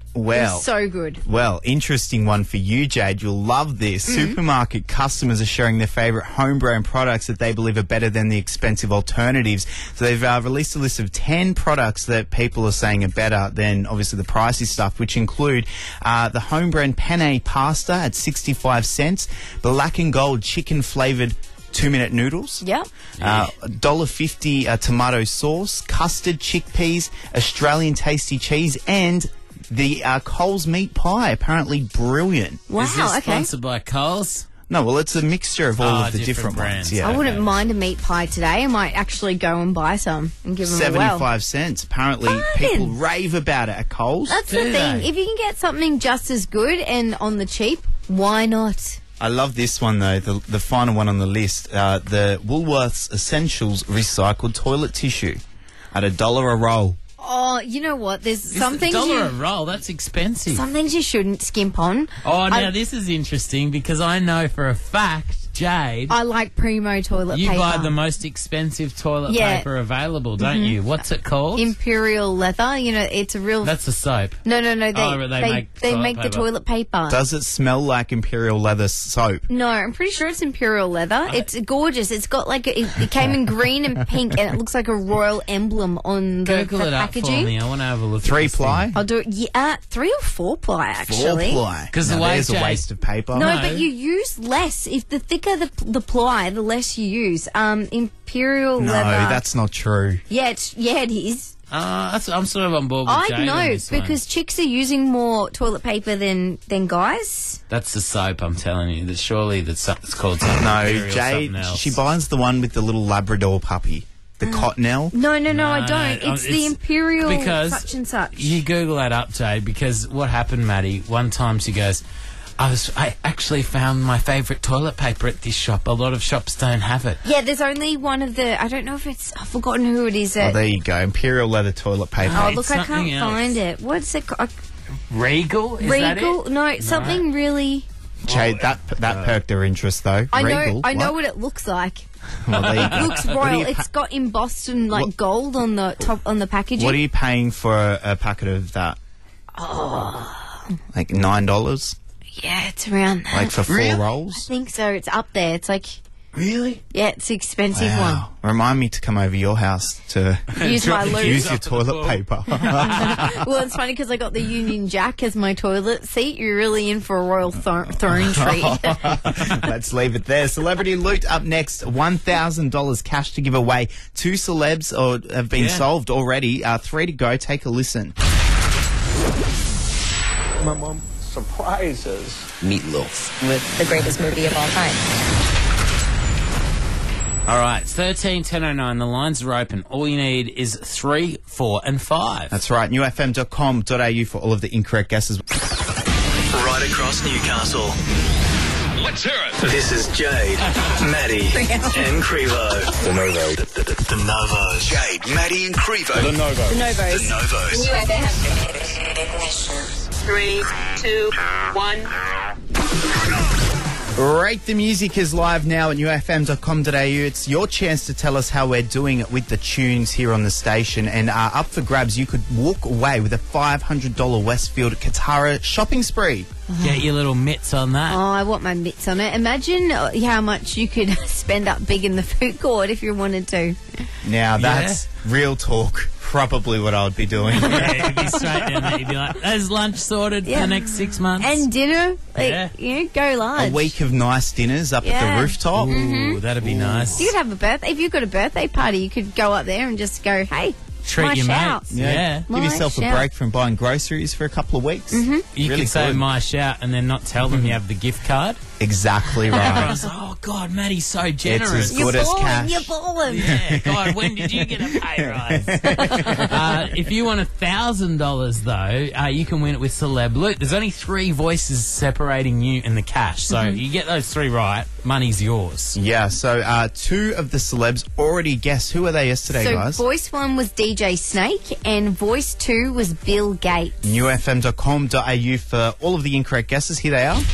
Speaker 5: Well,
Speaker 3: was so good.
Speaker 5: Well, interesting one for you, Jade. You'll love this.
Speaker 3: Mm.
Speaker 5: Supermarket customers are sharing their favourite home brand products that they believe are better than the expensive alternatives. So they've uh, released a list of ten products that people are saying are better than obviously the pricey stuff, which include uh, the home brand penne pasta at sixty-five cents, black and gold chicken flavoured two-minute noodles.
Speaker 3: Yep.
Speaker 5: Uh, one dollar fifty uh, tomato sauce, custard chickpeas, Australian tasty cheese, and the uh, Coles meat pie. Apparently brilliant.
Speaker 3: Wow,
Speaker 6: Is this
Speaker 3: okay.
Speaker 6: sponsored by Coles?
Speaker 5: No, well, it's a mixture of all
Speaker 6: Oh,
Speaker 5: of the different,
Speaker 6: different brands.
Speaker 5: ones. Yeah.
Speaker 3: I wouldn't mind a meat pie today. I might actually go and buy some and give them a
Speaker 5: seventy-five
Speaker 3: well.
Speaker 5: cents. Apparently,
Speaker 3: Fine.
Speaker 5: people rave about it at Coles.
Speaker 3: That's
Speaker 6: Do
Speaker 3: the thing.
Speaker 6: they?
Speaker 3: If you can get something just as good and on the cheap, why not?
Speaker 5: I love this one, though, the, the final one on the list. Uh, the Woolworths Essentials recycled toilet tissue at a dollar a roll.
Speaker 3: Oh, you know what? There's
Speaker 6: Is
Speaker 3: some
Speaker 6: it
Speaker 3: things
Speaker 6: dollar
Speaker 3: you,
Speaker 6: a roll? That's expensive.
Speaker 3: some things you shouldn't skimp on.
Speaker 6: Oh, now
Speaker 3: I-
Speaker 6: this is interesting because I know for a fact, Jade,
Speaker 3: I like Primo toilet
Speaker 6: you
Speaker 3: paper.
Speaker 6: buy the most expensive toilet
Speaker 3: Yeah.
Speaker 6: paper available, don't
Speaker 3: Mhm.
Speaker 6: you? What's it called?
Speaker 3: Imperial leather. You know, it's a real.
Speaker 6: That's a soap.
Speaker 3: no, no, no. They
Speaker 6: Oh, but they
Speaker 3: they,
Speaker 6: make
Speaker 3: they
Speaker 6: toilet
Speaker 3: make the
Speaker 6: paper.
Speaker 3: toilet paper.
Speaker 5: Does it smell like Imperial leather soap?
Speaker 3: No, I'm pretty sure it's Imperial leather. It's gorgeous. It's got like a, it, it came in green and pink, and it looks like a royal emblem on the,
Speaker 6: Google
Speaker 3: the
Speaker 6: it up for
Speaker 3: packaging.
Speaker 6: me. I want to have a look.
Speaker 5: Three
Speaker 6: at this
Speaker 5: ply?
Speaker 3: I'll do it. Yeah, uh, three or four ply actually.
Speaker 5: Four ply.
Speaker 6: 'Cause the
Speaker 5: Now,
Speaker 6: way
Speaker 5: there's a
Speaker 6: Jade-
Speaker 5: waste of paper.
Speaker 3: No,
Speaker 6: No.
Speaker 3: but you use less. If the thicker the, the ply, the less you use. Um, Imperial
Speaker 5: No,
Speaker 3: leather.
Speaker 5: that's not true.
Speaker 3: yeah, it's, yeah, it is.
Speaker 6: Uh, that's, I'm sort of on board with
Speaker 3: I
Speaker 6: Jade on
Speaker 3: know
Speaker 6: this one.
Speaker 3: because chicks are using more toilet paper than than guys.
Speaker 6: That's the soap, I'm telling you. That surely that's some- it's called something.
Speaker 5: No,
Speaker 6: Imperial
Speaker 5: Jade,
Speaker 6: something else.
Speaker 5: she buys the one with the little Labrador puppy, the Cottonelle.
Speaker 3: No, no, no, I
Speaker 6: No,
Speaker 3: don't.
Speaker 6: no,
Speaker 3: It's, the
Speaker 6: it's-
Speaker 3: Imperial
Speaker 6: because
Speaker 3: such and such.
Speaker 6: You Google that up, Jade, because what happened, Maddie, one time she goes, I was I actually found my favourite toilet paper at this shop. A lot of shops don't have it.
Speaker 3: Yeah, there's only one of the. I don't know if it's. I've forgotten who it is.
Speaker 5: Oh,
Speaker 3: At,
Speaker 5: there you go. Imperial leather toilet paper.
Speaker 3: oh,
Speaker 6: it's
Speaker 3: look, I can't
Speaker 6: something else.
Speaker 3: find it. What's it called?
Speaker 6: Regal? Is that
Speaker 3: Regal?
Speaker 6: it?
Speaker 3: No, something really.
Speaker 5: Jade, that that perked her interest, though.
Speaker 3: I know.
Speaker 5: Regal,
Speaker 3: I know
Speaker 5: what?
Speaker 3: what it looks like.
Speaker 5: Well, there you
Speaker 3: It
Speaker 5: go.
Speaker 3: looks
Speaker 5: What are
Speaker 3: royal.
Speaker 5: you pa-
Speaker 3: It's got embossed and like
Speaker 5: What-
Speaker 3: gold on the top on the packaging.
Speaker 5: What are you paying for a, a packet of that?
Speaker 3: Oh,
Speaker 5: Like nine dollars,
Speaker 3: yeah, it's around that.
Speaker 5: like for four
Speaker 6: Really?
Speaker 3: I
Speaker 5: rolls.
Speaker 3: think so. It's up there. It's like
Speaker 6: Really?
Speaker 3: yeah, it's an expensive
Speaker 5: Wow. Remind me to come over your house to
Speaker 3: Use my loo.
Speaker 5: use your
Speaker 6: Up at the
Speaker 5: toilet
Speaker 6: pool.
Speaker 5: paper.
Speaker 3: one. Well, it's funny because I got the Union Jack as my toilet seat. You're really in for a royal thro- throne treat.
Speaker 5: Let's leave it there. Celebrity Loot up next. one thousand dollars cash to give away. Two celebs or have been
Speaker 6: Yeah.
Speaker 5: solved already. Uh, three to go. Take a listen.
Speaker 12: My mom surprises.
Speaker 13: Meatloaf. With the greatest movie of all time.
Speaker 6: All right, it's thirteen ten oh nine. The lines are open. All you need is three, four, and five.
Speaker 5: That's right. new f m dot com dot a u for all of the incorrect guesses.
Speaker 1: Right across Newcastle. Let's hear it. This is Jade, Maddie, and Crevo. The Novo. The, the, the, the Novos.
Speaker 2: Jade, Maddie, and Crevo.
Speaker 1: The Novo.
Speaker 2: The
Speaker 13: Novos.
Speaker 2: Novos.
Speaker 13: Three, two, one.
Speaker 5: Rate the Music is live now at new f m dot com dot a u. It's your chance to tell us how we're doing with the tunes here on the station. And uh, up for grabs, you could walk away with a five hundred dollars Westfield Katara shopping spree.
Speaker 6: Get your little mitts on that.
Speaker 3: Oh, I want my mitts on it. Imagine uh, how much you could spend up big in the food court if you wanted to.
Speaker 5: Now, that's real talk. Probably what I would be doing.
Speaker 6: Yeah, you'd be straight down there. You'd be like, there's lunch sorted for
Speaker 3: Yeah.
Speaker 6: the next six months.
Speaker 3: And dinner, like,
Speaker 6: Yeah.
Speaker 3: you know, go large.
Speaker 5: A week of nice dinners up at
Speaker 3: Yeah.
Speaker 5: the rooftop.
Speaker 6: Ooh, that'd be nice.
Speaker 3: You could have a birthday. If you've got a birthday party, you could go up there and just go, hey,
Speaker 6: Treat
Speaker 3: my
Speaker 6: your
Speaker 3: shout.
Speaker 6: mates. Yeah.
Speaker 5: Give
Speaker 3: My
Speaker 5: yourself a
Speaker 3: shout.
Speaker 5: break from buying groceries for a couple of weeks.
Speaker 3: Mm-hmm.
Speaker 6: You
Speaker 5: Really
Speaker 6: could say
Speaker 5: good.
Speaker 6: my shout and then not tell them you have the gift card.
Speaker 5: Exactly right.
Speaker 6: Everyone's like, oh, God, Maddie's so generous.
Speaker 5: as good
Speaker 3: You're
Speaker 5: as
Speaker 3: balling,
Speaker 5: cash.
Speaker 3: you're balling.
Speaker 6: Yeah, God, when did you get a pay rise? uh, if you want a thousand dollars though, uh, you can win it with Celeb Loot. There's only three voices separating you and the cash, so
Speaker 3: Mm-hmm.
Speaker 6: you get those three right, money's yours.
Speaker 5: Yeah, so uh, two of the celebs already guessed. Who were they yesterday,
Speaker 3: So
Speaker 5: guys?
Speaker 3: voice one was D J Snake and voice two was Bill Gates.
Speaker 5: new f m dot com dot a u for all of the incorrect guesses. Here they are.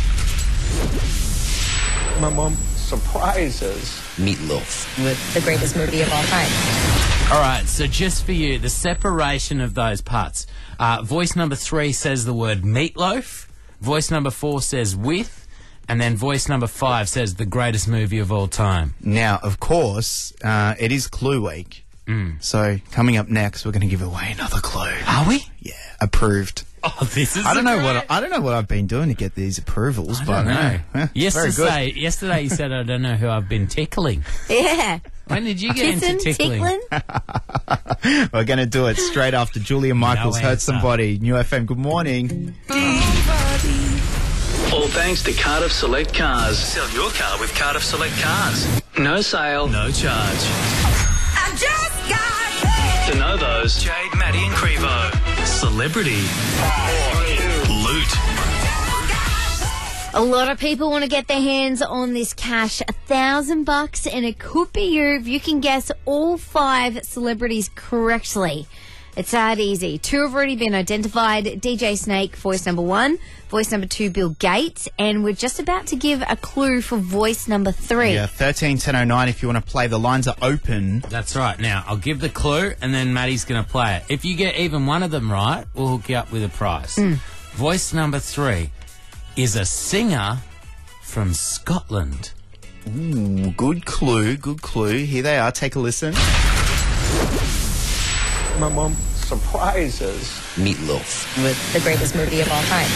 Speaker 12: My mom surprises.
Speaker 13: Meatloaf. With the greatest movie of all time.
Speaker 6: All right, so just for you, the separation of those parts. Uh, voice number three says the word meatloaf. Voice number four says with. And then voice number five says the greatest movie of all time.
Speaker 5: Now, of course, uh, it is Clue Week.
Speaker 6: Mm.
Speaker 5: So coming up next, we're going to give away another clue.
Speaker 6: Are we?
Speaker 5: Yeah, approved.
Speaker 6: Oh, this is.
Speaker 5: I don't know
Speaker 6: great...
Speaker 5: what I don't know what I've been doing to get these approvals,
Speaker 6: I
Speaker 5: but
Speaker 6: don't know.
Speaker 5: Yeah,
Speaker 6: yesterday, yesterday you said I don't know who I've been tickling.
Speaker 3: Yeah.
Speaker 6: When did you get
Speaker 3: Kissing,
Speaker 6: into tickling?
Speaker 3: tickling?
Speaker 5: We're going to do it straight after Julia Michaels
Speaker 6: No
Speaker 5: Hurt
Speaker 6: answer.
Speaker 5: Somebody. New F M. Good morning.
Speaker 1: All thanks to Cardiff Select Cars. Sell your car with Cardiff Select Cars. No sale, no charge.
Speaker 14: I just got
Speaker 1: To know those, Jade, Maddie and Crevo. Celebrity. Or loot.
Speaker 3: A lot of people want to get their hands on this cash, a thousand bucks, and it could be you if you can guess all five celebrities correctly. It's that easy. Two have already been identified. D J Snake, voice number one. Voice number two, Bill Gates. And we're just about to give a clue for voice number three.
Speaker 5: Yeah, thirteen ten oh nine if you want to play. The lines are open.
Speaker 6: That's right. Now, I'll give the clue and then Maddie's going to play it. If you get even one of them right, we'll hook you up with a prize.
Speaker 3: Mm.
Speaker 6: Voice number three is a singer from Scotland.
Speaker 5: Ooh, good clue, good clue. Here they are. Take a listen.
Speaker 12: My mom surprises.
Speaker 13: Meatloaf. With the greatest movie of all time.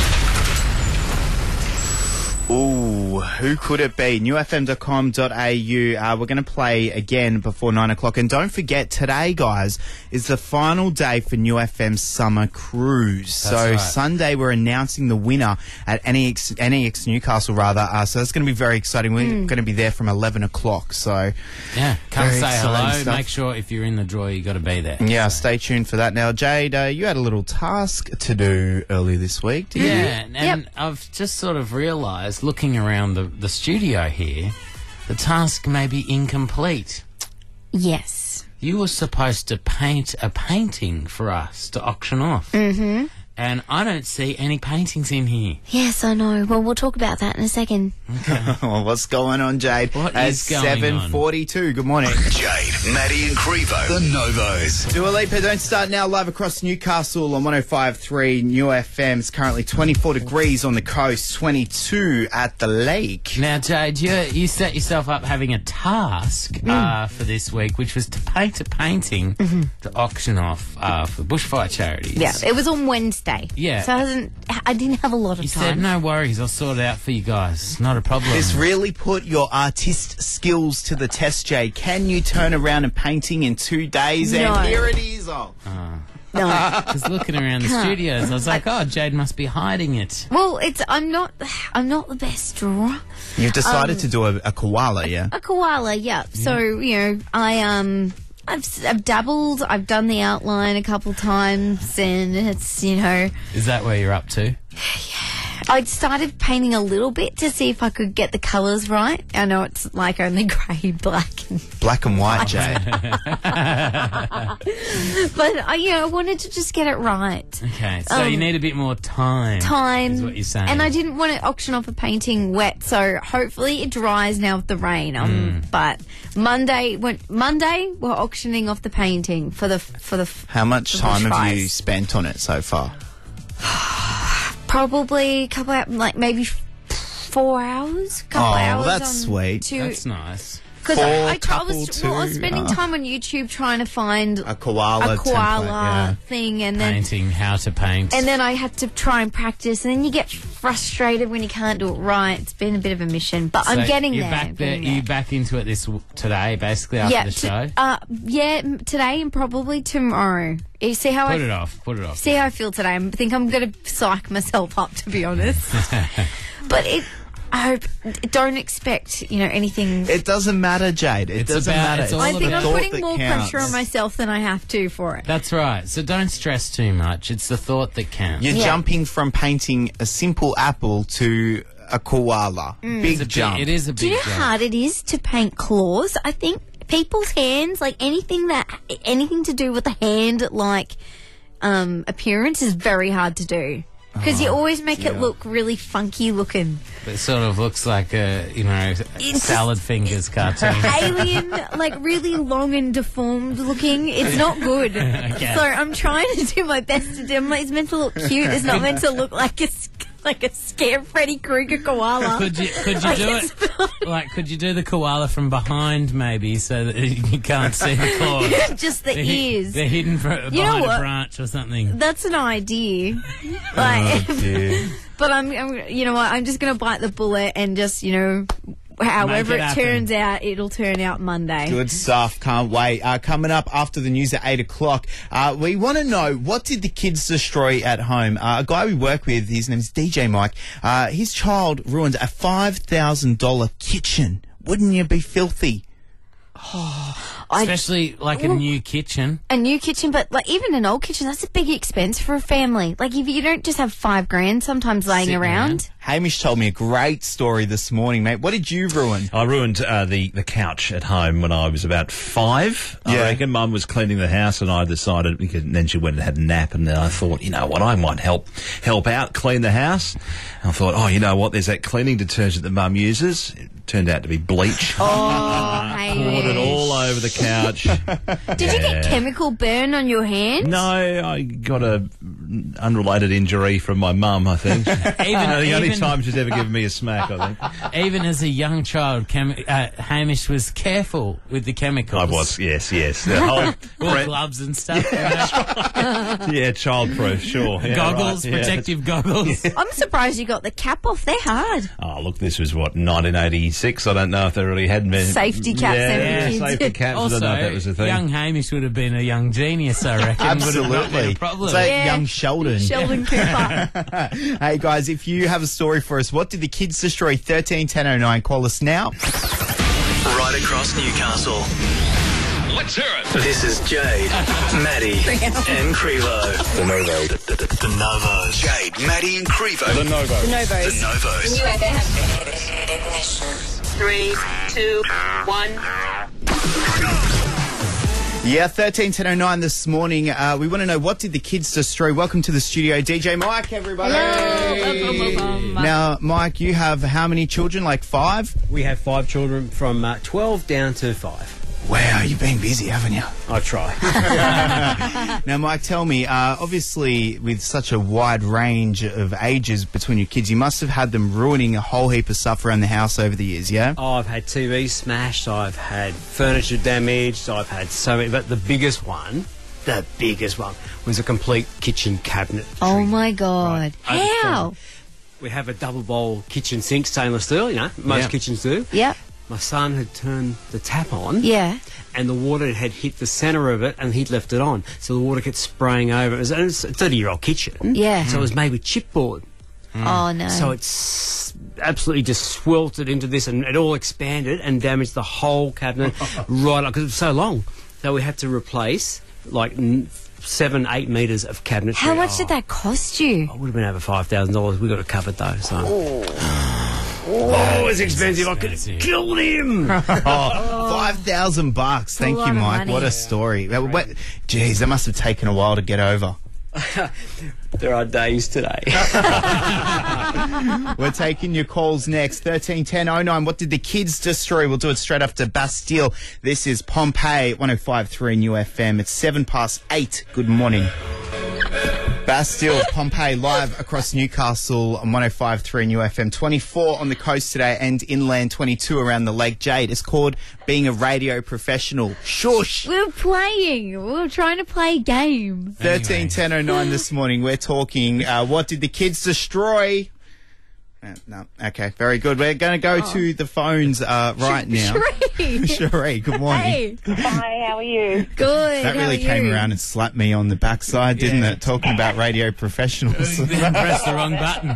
Speaker 5: Ooh, who could it be? new f m dot com dot a u. Uh, we're going to play again before nine o'clock. And don't forget, today, guys, is the final day for New F M's summer cruise. So
Speaker 6: right.
Speaker 5: Sunday, we're announcing the winner at N E X, N E X Newcastle, rather. Uh, so that's going to be very exciting. We're
Speaker 3: Mm.
Speaker 5: going to be there from eleven o'clock. So
Speaker 6: Yeah, come
Speaker 5: very
Speaker 6: say
Speaker 5: exciting
Speaker 6: hello.
Speaker 5: stuff.
Speaker 6: Make sure if you're in the draw, you got to be there.
Speaker 5: Yeah, stay tuned for that. Now, Jade, uh, you had a little task to do earlier this week, didn't
Speaker 6: Yeah,
Speaker 5: you?
Speaker 6: and, and I've just sort of realised, looking around the, the studio here, the task may be incomplete.
Speaker 3: Yes.
Speaker 6: You were supposed to paint a painting for us to auction off.
Speaker 3: Mm-hmm.
Speaker 6: And I don't see any paintings in here.
Speaker 3: Yes, I know. Well, we'll talk about that in a second.
Speaker 5: Well, what's going on, Jade?
Speaker 6: What
Speaker 5: At
Speaker 6: is going
Speaker 5: seven forty-two. Good morning.
Speaker 2: Jade, Maddie and Crevo, the Novos.
Speaker 5: Dua Lipa, Don't Start Now, live across Newcastle on one oh five point three New F M. It's currently twenty-four degrees on the coast, twenty-two at the lake.
Speaker 6: Now, Jade, you, you set yourself up having a task
Speaker 3: Mm.
Speaker 6: uh, for this week, which was to paint a painting to auction off uh, for bushfire charities.
Speaker 3: Mm-hmm. Yeah, it was on Wednesday.
Speaker 6: Yeah.
Speaker 3: So I, wasn't, I didn't have a lot of
Speaker 6: You
Speaker 3: time.
Speaker 6: said, no worries, I'll sort it out for you guys. Not a problem.
Speaker 5: This really put your artist skills to the test, Jade. Can you turn around a painting in two days?
Speaker 3: No.
Speaker 5: And here it is. Oh.
Speaker 3: No.
Speaker 6: Because looking around the
Speaker 3: Can't.
Speaker 6: studios, I was like, oh, Jade must be hiding it.
Speaker 3: Well, it's I'm not I'm not the best drawer.
Speaker 5: You've decided
Speaker 3: Um,
Speaker 5: to do a, a koala, yeah?
Speaker 3: A koala, yeah. So you know, I um, I've s- I've dabbled. I've done the outline a couple times, and it's you know,
Speaker 6: Is that where you're up to?
Speaker 3: I started painting a little bit to see if I could get the colours right. I know it's like only grey, black, and
Speaker 5: Black and white, Jade.
Speaker 3: but I you know I wanted to just get it right.
Speaker 6: Okay, so you
Speaker 3: Um,
Speaker 6: need a bit more time.
Speaker 3: Time,
Speaker 6: is what you're saying.
Speaker 3: and I didn't want to auction off a painting wet, so hopefully it dries now with the rain. Um,
Speaker 6: Mm.
Speaker 3: but Monday, when Monday, we're auctioning off the painting for the for the
Speaker 5: How much
Speaker 3: the
Speaker 5: time have you
Speaker 3: bushfires.
Speaker 5: spent on it so far?
Speaker 3: Probably a couple of, like maybe f- four hours. Couple
Speaker 5: Oh,
Speaker 3: hours
Speaker 5: that's
Speaker 3: on
Speaker 5: sweet.
Speaker 3: To,
Speaker 6: That's nice.
Speaker 3: Because
Speaker 5: Four,
Speaker 3: I, I, I
Speaker 5: couple,
Speaker 3: was, well, I was
Speaker 5: two,
Speaker 3: spending
Speaker 5: uh,
Speaker 3: time on YouTube trying to find
Speaker 5: A koala
Speaker 3: a koala
Speaker 5: template, yeah.
Speaker 3: thing, and then
Speaker 6: Painting, how to paint.
Speaker 3: and then I had to try and practice, and then you get frustrated when you can't do it right. It's been a bit of a mission, but
Speaker 6: So
Speaker 3: I'm getting
Speaker 6: you're
Speaker 3: there.
Speaker 6: Back there.
Speaker 3: getting there.
Speaker 6: You're back into it this w- today, basically after
Speaker 3: yeah,
Speaker 6: the
Speaker 3: t-
Speaker 6: show.
Speaker 3: uh, yeah, m- today and probably tomorrow. You see how
Speaker 6: Put
Speaker 3: I
Speaker 6: it off. Put it off.
Speaker 3: see how I feel today. I think I'm going to psych myself up, to be honest. But it, I hope, don't expect, you know, anything.
Speaker 5: It doesn't matter, Jade. It
Speaker 6: It's
Speaker 5: doesn't
Speaker 6: about-
Speaker 5: matter.
Speaker 6: it's all
Speaker 3: I
Speaker 5: It's
Speaker 3: think
Speaker 5: the
Speaker 3: I'm
Speaker 5: thought
Speaker 3: putting
Speaker 5: that
Speaker 3: more
Speaker 5: counts.
Speaker 3: pressure on myself than I have to for it.
Speaker 6: That's right. So don't stress too much. It's the thought that counts.
Speaker 5: You're
Speaker 3: Yeah.
Speaker 5: jumping from painting a simple apple to a koala.
Speaker 3: Mm.
Speaker 5: Big
Speaker 6: It's a big-
Speaker 5: jump.
Speaker 6: it is a
Speaker 3: Do you
Speaker 6: big
Speaker 3: know how
Speaker 6: jump.
Speaker 3: hard it is to paint claws? I think people's hands, like anything that, anything to do with the hand, like um, appearance, is very hard to do. Because you always make
Speaker 6: dear.
Speaker 3: it look really funky looking.
Speaker 6: It sort of looks like a, you know,
Speaker 3: It's
Speaker 6: salad fingers cartoon.
Speaker 3: Alien, like really long and deformed looking. It's not good.
Speaker 6: Okay.
Speaker 3: So I'm trying to do my best to do. It's meant to look cute. It's not meant to look like a like a scared Freddy Krueger koala.
Speaker 6: Could you could you
Speaker 3: Like,
Speaker 6: do
Speaker 3: it's
Speaker 6: it like could you do the koala from behind maybe so that you can't see the claws?
Speaker 3: Just the
Speaker 6: they're hi-
Speaker 3: ears.
Speaker 6: they're hidden for, behind
Speaker 3: You know
Speaker 6: a
Speaker 3: what?
Speaker 6: branch or something.
Speaker 3: That's an idea. Like,
Speaker 5: Oh, dear.
Speaker 3: but I'm, I'm, you know what? I'm just gonna bite the bullet and just, you know, however
Speaker 5: Make it
Speaker 3: it,
Speaker 5: happen.
Speaker 3: turns out, it'll turn out Monday.
Speaker 5: Good stuff. Can't wait. Uh, coming up after the news at eight o'clock, uh, we want to know, what did the kids destroy at home? Uh, a guy we work with, his name's D J Mike, uh, his child ruined a five thousand dollars kitchen. Wouldn't you be filthy?
Speaker 6: Especially like a
Speaker 3: Well,
Speaker 6: new kitchen.
Speaker 3: A new kitchen, but like even an old kitchen, that's a big expense for a family. Like if you don't just have five grand sometimes laying
Speaker 5: Sitting
Speaker 3: around.
Speaker 5: Hamish told me a great story this morning, mate. What did you ruin?
Speaker 15: I ruined uh, the, the couch at home when I was about five. I
Speaker 5: Yeah.
Speaker 15: reckon Mum was cleaning the house and I decided, because and then she went and had a nap, and then I thought, you know what, I might help help out, clean the house. And I thought, oh, you know what, there's that cleaning detergent that Mum uses. It turned out to be bleach.
Speaker 3: Oh,
Speaker 15: Poured it all over the couch.
Speaker 3: Did you get
Speaker 15: Yeah.
Speaker 3: chemical burn on your hand?
Speaker 15: No, I got a unrelated injury from my mum, I think.
Speaker 6: Even-
Speaker 15: Uh, the only
Speaker 6: even-
Speaker 15: time she's ever given me a smack, I think.
Speaker 6: Even as a young child, chemi- uh, Hamish was careful with the chemicals.
Speaker 15: I was, yes, yes. The whole
Speaker 6: Wore gloves and stuff. you know?
Speaker 15: yeah, childproof, sure. Yeah,
Speaker 6: Goggles,
Speaker 15: right, yeah.
Speaker 6: protective goggles.
Speaker 3: I'm surprised you got the cap off. They're hard.
Speaker 15: Oh, look, this was, what, nineteen eighty-six? I don't know if they really had been.
Speaker 3: Safety caps
Speaker 15: yeah,
Speaker 3: and
Speaker 15: yeah,
Speaker 3: kids.
Speaker 15: safety caps.
Speaker 6: Also,
Speaker 15: I don't know if that was a thing.
Speaker 6: young Hamish would have been a young genius, I reckon. Would have not been
Speaker 5: Absolutely.
Speaker 6: a problem.
Speaker 5: It's like
Speaker 3: Yeah.
Speaker 5: young Sheldon.
Speaker 3: Sheldon Cooper.
Speaker 5: Hey guys, if you have a story for us, what did the kids destroy? thirteen ten oh nine. Call us now.
Speaker 1: Right across Newcastle. Let's hear it. This is Jade, Maddie, and Crevo. The Novo. The, the, the Novos.
Speaker 2: Jade, Maddie and Crevo.
Speaker 1: The Novos.
Speaker 2: The Novos. The Novos.
Speaker 14: Three, two, one.
Speaker 5: Yeah, thirteen ten oh nine this morning. Uh, we want to know, what did the kids destroy? Welcome to the studio, D J Mike, everybody. Now, Mike, you have how many children? Like five?
Speaker 16: We have five children from uh, twelve down to five.
Speaker 5: Wow, you've been busy, haven't you?
Speaker 16: I try.
Speaker 5: Now, Mike, tell me, uh, obviously, with such a wide range of ages between your kids, you must have had them ruining a whole heap of stuff around the house over the years, yeah?
Speaker 16: Oh, I've had T Vs smashed, I've had furniture damaged, I've had so many, but the biggest one, the biggest one, was a complete kitchen cabinet.
Speaker 3: Oh my God. How?
Speaker 16: We have a double bowl kitchen sink, stainless steel, you know, most
Speaker 3: Yeah.
Speaker 16: kitchens do.
Speaker 3: Yep.
Speaker 16: My son had turned the tap on.
Speaker 3: Yeah.
Speaker 16: And the water had hit the centre of it, and he'd left it on. So the water kept spraying over. It was, it was a thirty-year-old kitchen.
Speaker 3: Yeah.
Speaker 16: So it was made with chipboard.
Speaker 3: Oh no.
Speaker 16: So it's absolutely just sweltered into this, and it all expanded and damaged the whole cabinet right up, because it was so long. So we had to replace like n- seven, eight metres of cabinetry.
Speaker 3: How much
Speaker 16: Oh,
Speaker 3: did that cost you?
Speaker 16: it would have been over five thousand dollars. We got it covered though. So. Oh, it's expensive. I could kill him.
Speaker 5: oh, five thousand bucks. Thank
Speaker 16: A lot
Speaker 5: you,
Speaker 16: of
Speaker 5: Mike.
Speaker 16: money.
Speaker 5: What a story. Well, what- Geez, that must have taken a while to get over.
Speaker 16: There are days today.
Speaker 5: We're taking your calls next. thirteen ten oh nine. What did the kids destroy? We'll do it straight after Bastille. This is Pompeii, one oh five point three New F M. It's seven past eight. Good morning. Bastille, Pompeii, live across Newcastle on one oh five point three New F M. twenty-four on the coast today and inland twenty-two around the Lake Jade. It's called being a radio professional. Shush!
Speaker 3: We were playing. We were trying to play a game.
Speaker 5: thirteen ten oh nine this morning. We're talking, uh, what did the kids destroy? Uh, no, okay, very good. We're going to go
Speaker 3: Oh.
Speaker 5: to the phones uh, right now.
Speaker 3: Sheree.
Speaker 5: Sheree, good morning.
Speaker 3: Hey.
Speaker 4: Hi, how are you?
Speaker 3: Good.
Speaker 5: That
Speaker 3: how
Speaker 5: really
Speaker 3: are
Speaker 5: came
Speaker 3: you?
Speaker 5: around and slapped me on the backside, didn't it? Talking about radio professionals.
Speaker 6: Press the wrong button.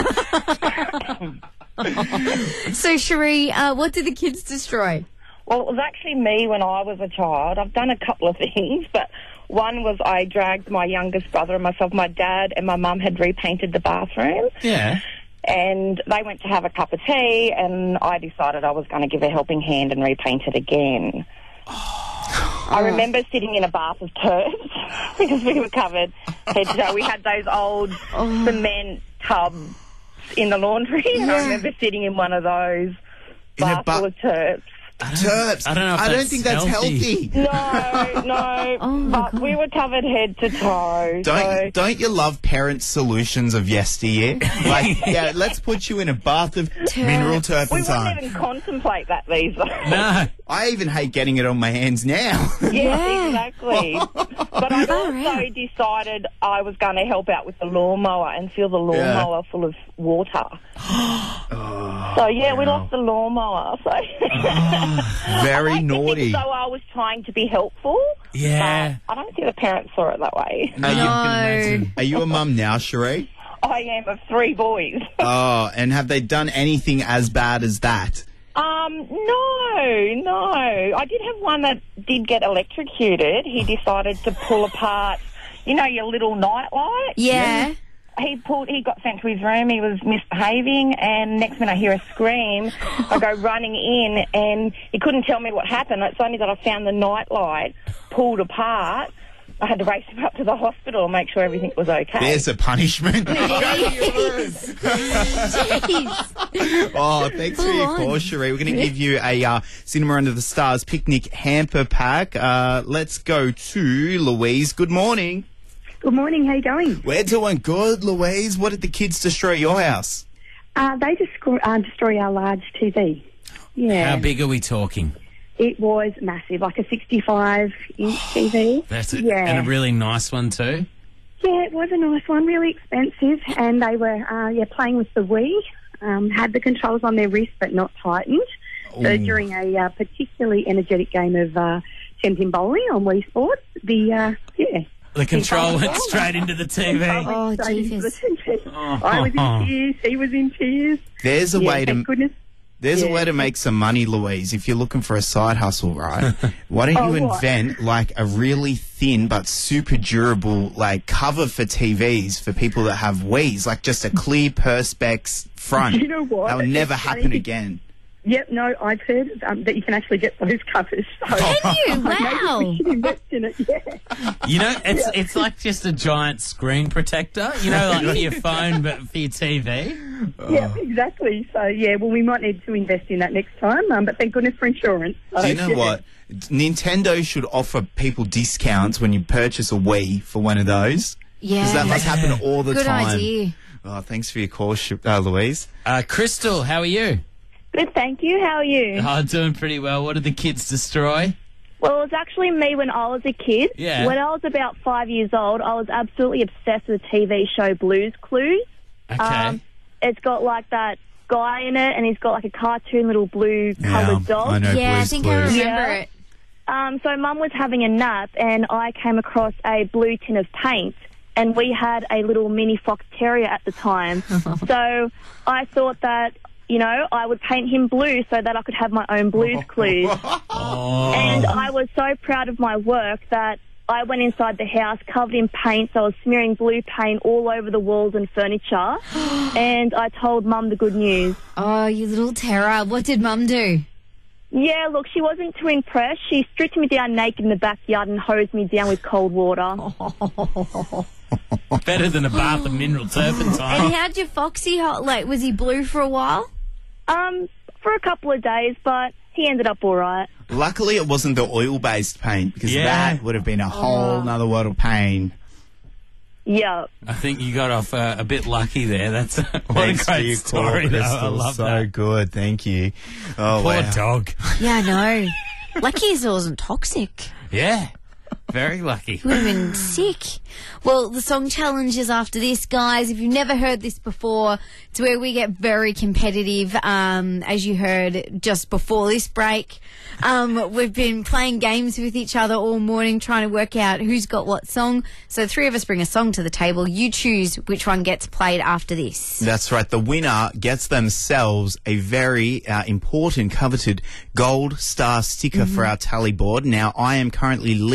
Speaker 3: So, Sheree, uh, what did the kids destroy?
Speaker 4: Well, it was actually me when I was a child. I've done a couple of things, but one was I dragged my youngest brother and myself. My dad and my mum had repainted the bathroom.
Speaker 6: Yeah.
Speaker 4: And they went to have a cup of tea, and I decided I was going to give a helping hand and repaint it again. I remember sitting in a bath of turps because we were covered head to toe. We had those old cement tubs in the laundry, and I remember sitting in one of those bath
Speaker 5: ba-
Speaker 4: full of turps.
Speaker 5: Terps.
Speaker 6: I don't know if
Speaker 5: I don't
Speaker 6: that's
Speaker 5: think that's healthy.
Speaker 4: No, no,
Speaker 3: Oh,
Speaker 4: but we were covered head to toe.
Speaker 5: Don't
Speaker 4: so.
Speaker 5: don't you love parent solutions of yesteryear? Like, yeah, let's put you in a bath of mineral
Speaker 4: We
Speaker 5: turpentine.
Speaker 4: wouldn't even contemplate that these days.
Speaker 6: No.
Speaker 5: I even hate getting it on my hands now.
Speaker 4: Yes,
Speaker 3: Yeah.
Speaker 4: exactly. But I also decided I was going to help out with the lawnmower and fill the lawnmower full of water. so, yeah, we lost the lawnmower. So.
Speaker 5: Very
Speaker 4: I like to
Speaker 5: naughty.
Speaker 4: think so I was trying to be helpful.
Speaker 6: Yeah.
Speaker 4: But I don't think the parents saw it that way.
Speaker 5: Are you,
Speaker 3: No.
Speaker 5: are you a mum now, Sheree?
Speaker 4: I am of three boys.
Speaker 5: Oh, and have they done anything as bad as that?
Speaker 4: Um, no, no. I did have one that did get electrocuted. He decided to pull apart, you know, your little nightlight.
Speaker 3: Yeah.
Speaker 4: He pulled. He got sent to his room. He was misbehaving, and next minute I hear a scream. I go running in, and he couldn't tell me what happened. It's only that I found the nightlight pulled apart. I had to race him up to the hospital and make sure everything was okay.
Speaker 5: There's a punishment.
Speaker 3: Jeez.
Speaker 5: Oh, thanks for your
Speaker 3: Full
Speaker 5: call,
Speaker 3: on.
Speaker 5: Sheree. We're going to give you a uh, Cinema Under the Stars picnic hamper pack. Uh, let's go to Louise. Good morning.
Speaker 17: Good morning, how you going?
Speaker 5: We're doing good, Louise. What did the kids destroy at your house?
Speaker 17: Uh, they just uh, destroy our large T V. Yeah.
Speaker 6: How big are we talking?
Speaker 17: It was massive, like a sixty-five inch T V.
Speaker 6: That's it.
Speaker 17: Yeah.
Speaker 6: And a really nice one too.
Speaker 17: Yeah, it was a nice one, really expensive, and they were uh, yeah playing with the Wii, um, had the controls on their wrist but not tightened. So
Speaker 5: Ooh.
Speaker 17: during a uh, particularly energetic game of uh, ten pin bowling on Wii Sports, the, uh, yeah.
Speaker 6: The control
Speaker 17: Oh,
Speaker 6: went
Speaker 17: wow.
Speaker 6: straight into the T V.
Speaker 3: Oh,
Speaker 17: Straight into the
Speaker 3: Jesus.
Speaker 17: T V. I was in tears, he was in tears.
Speaker 5: There's a
Speaker 17: Yeah,
Speaker 5: way to...
Speaker 17: thank goodness.
Speaker 5: There's a
Speaker 17: Yeah.
Speaker 5: way to make some money, Louise, if you're looking for a side hustle, right? Why don't
Speaker 17: Oh,
Speaker 5: you
Speaker 17: what?
Speaker 5: invent, like, a really thin but super durable, like, cover for T Vs for people that have Wiis, like just a clear Perspex front.
Speaker 17: You know what?
Speaker 5: That will never
Speaker 17: It's
Speaker 5: happen
Speaker 17: funny.
Speaker 5: again.
Speaker 17: Yep, no, I've heard um, that you can actually get those covers. So
Speaker 3: Can you?
Speaker 17: maybe
Speaker 3: Wow.
Speaker 17: we should invest in it, yeah.
Speaker 6: You know, it's it's like just a giant screen protector. You know, like for your phone, but for your T V.
Speaker 17: Yeah, exactly. So, yeah, well, we might need to invest in that next time, um, but thank goodness for insurance. So,
Speaker 5: Do you know
Speaker 17: yeah.
Speaker 5: what? Nintendo should offer people discounts when you purchase a Wii for one of those.
Speaker 3: Yeah.
Speaker 5: Because that must happen all the
Speaker 3: Good
Speaker 5: time.
Speaker 3: idea.
Speaker 5: Oh, thanks for your call, Sh- uh, Louise.
Speaker 6: Uh, Crystal, how are you?
Speaker 18: Good, thank you. How are you?
Speaker 6: Oh, doing pretty well. What did the kids destroy?
Speaker 18: Well, it was actually me when I was a kid.
Speaker 6: Yeah.
Speaker 18: When I was about five years old, I was absolutely obsessed with the T V show Blue's Clues.
Speaker 6: Okay.
Speaker 18: Um, it's got like that guy in it, and he's got like a cartoon little blue coloured dog.
Speaker 5: I know
Speaker 3: Yeah, I
Speaker 5: Blue's
Speaker 3: think I
Speaker 5: Clues.
Speaker 3: remember
Speaker 18: Yeah.
Speaker 3: it.
Speaker 18: Um, so Mum was having a nap, and I came across a blue tin of paint, and we had a little mini fox terrier at the time. So I thought that, you know, I would paint him blue so that I could have my own Blue's Clues.
Speaker 6: Oh.
Speaker 18: And I was so proud of my work that I went inside the house covered in paint, so I was smearing blue paint all over the walls and furniture. And I told Mum the good news.
Speaker 3: Oh, you little terror. What did Mum do?
Speaker 18: Yeah, look, she wasn't too impressed. She stripped me down naked in the backyard and hosed me down with cold water.
Speaker 6: Better than a bath of mineral
Speaker 3: And
Speaker 6: turpentine.
Speaker 3: how'd your Foxy, ho- like, was he blue for a while?
Speaker 18: Um, for a couple of days, but he ended up all right.
Speaker 5: Luckily, it wasn't the oil-based paint, because
Speaker 6: Yeah.
Speaker 5: that would have been a whole nother world of pain.
Speaker 18: Yeah.
Speaker 6: I think you got off uh, a bit lucky there. That's what
Speaker 5: Thanks
Speaker 6: a
Speaker 5: for
Speaker 6: great
Speaker 5: your
Speaker 6: story.
Speaker 5: call,
Speaker 6: though. I
Speaker 5: Crystal.
Speaker 6: love
Speaker 5: so
Speaker 6: that.
Speaker 5: good, thank you. Oh,
Speaker 6: Poor
Speaker 5: wow.
Speaker 6: dog.
Speaker 3: Yeah, I know. Lucky it wasn't toxic.
Speaker 6: Yeah, very lucky.
Speaker 3: He would have been sick. Well, the song challenge is after this, guys. If you've never heard this before, it's where we get very competitive, um, as you heard just before this break. Um, we've been playing games with each other all morning, trying to work out who's got what song. So three of us bring a song to the table. You choose which one gets played after this.
Speaker 5: That's right. The winner gets themselves a very uh, important, coveted gold star sticker for our tally board. Now, I am currently leading on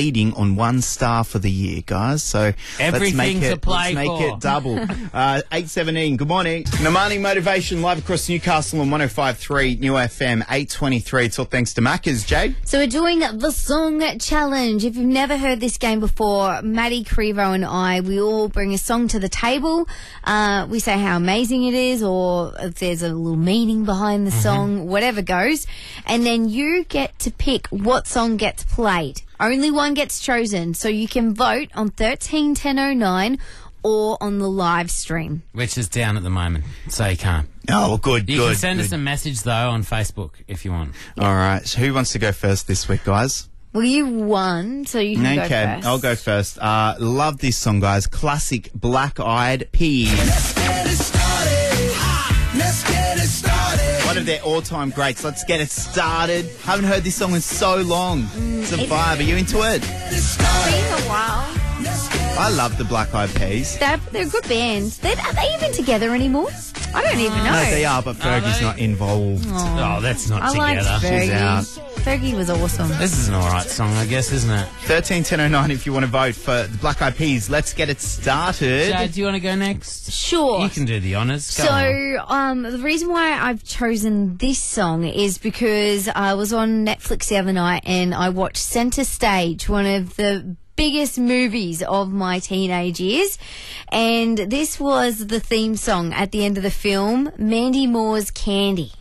Speaker 5: on one star for the year, guys. So let's
Speaker 6: Everything
Speaker 5: make
Speaker 6: to
Speaker 5: it,
Speaker 6: play
Speaker 5: let's make
Speaker 6: for.
Speaker 5: it double. uh, eight seventeen, good morning. Namani Motivation live across Newcastle on one oh five point three New F M, eight twenty-three. It's all thanks to Macca's. Jade?
Speaker 3: So we're doing the Song Challenge. If you've never heard this game before, Maddie, Crevo and I, we all bring a song to the table. Uh, we say how amazing it is, or if there's a little meaning behind the song, whatever goes. And then you get to pick what song gets played. Only one gets chosen, so you can vote on thirteen ten oh nine or on the live stream.
Speaker 6: Which is down at the moment, so you can't.
Speaker 5: Oh, well, good,
Speaker 6: You
Speaker 5: good.
Speaker 6: can send
Speaker 5: good.
Speaker 6: us a message, though, on Facebook if you want.
Speaker 5: All right. So who wants to go first this week, guys?
Speaker 3: Well, you won, so you can go
Speaker 5: Okay,
Speaker 3: first.
Speaker 5: I'll go first. Uh, love this song, guys. Classic Black Eyed Peas.
Speaker 1: Let's get it started. Let's get it started.
Speaker 5: One of their all-time greats. Let's get it started. Haven't heard this song in so long. It's a
Speaker 3: it's-
Speaker 5: vibe. Are you into it?
Speaker 3: It's been a while.
Speaker 5: I love the Black Eyed Peas.
Speaker 3: They're, they're a good band. They're, are they even together anymore? I don't even know.
Speaker 5: No, they are, but
Speaker 6: Are
Speaker 5: Fergie's
Speaker 6: they?
Speaker 5: not involved.
Speaker 3: Aw.
Speaker 6: Oh, that's not
Speaker 3: I liked
Speaker 6: together.
Speaker 3: Fergie.
Speaker 5: She's out.
Speaker 3: Fergie was awesome.
Speaker 6: This is an alright song, I guess, isn't it?
Speaker 5: thirteen ten oh nine if you want to vote for the Black Eyed Peas. Let's get it started.
Speaker 6: Jade, do you want to go next?
Speaker 3: Sure.
Speaker 6: You can do the honours. Go on.
Speaker 3: So, um, the reason why I've chosen this song is because I was on Netflix the other night and I watched Centre Stage, one of the biggest movies of my teenage years, and this was the theme song at the end of the film, Mandy Moore's Candy.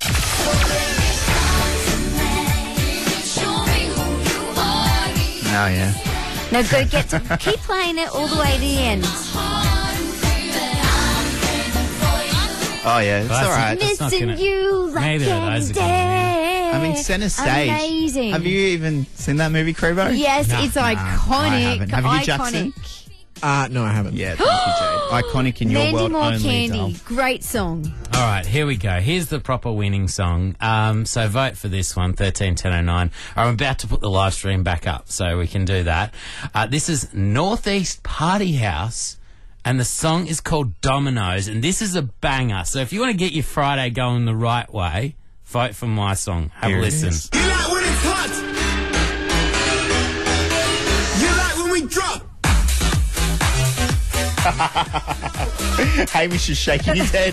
Speaker 5: Oh, yeah.
Speaker 3: Now go get to keep playing it all the way to the end.
Speaker 5: Oh, yeah. It's
Speaker 6: That's-
Speaker 5: all right.
Speaker 6: That's not
Speaker 3: Missing
Speaker 6: gonna-
Speaker 3: you like
Speaker 6: Neither of those are
Speaker 3: any
Speaker 6: gonna
Speaker 3: day.
Speaker 5: I mean, Centre Stage.
Speaker 3: Amazing.
Speaker 5: Have you even seen that movie, Crevo?
Speaker 3: Yes,
Speaker 6: No.
Speaker 3: it's
Speaker 5: No,
Speaker 3: iconic.
Speaker 5: I haven't. Have you,
Speaker 3: iconic.
Speaker 5: Jackson?
Speaker 9: Uh, no, I haven't.
Speaker 5: Yeah, thank you, Jade. Iconic in your
Speaker 3: Mandy
Speaker 5: world
Speaker 3: Moore
Speaker 5: only,
Speaker 3: Candy.
Speaker 5: doll.
Speaker 3: Great song.
Speaker 6: All right, here we go. Here's the proper winning song. Um, so vote for this one, thirteen ten oh nine. I'm about to put the live stream back up, so we can do that. Uh, this is Northeast Party House, and the song is called Dominoes, and this is a banger. So if you want to get your Friday going the right way, vote for my song. Have
Speaker 5: Here
Speaker 6: a
Speaker 5: it
Speaker 6: listen.
Speaker 5: is.
Speaker 1: You like when it's hot. You like when we drop.
Speaker 5: Hamish is shaking his head.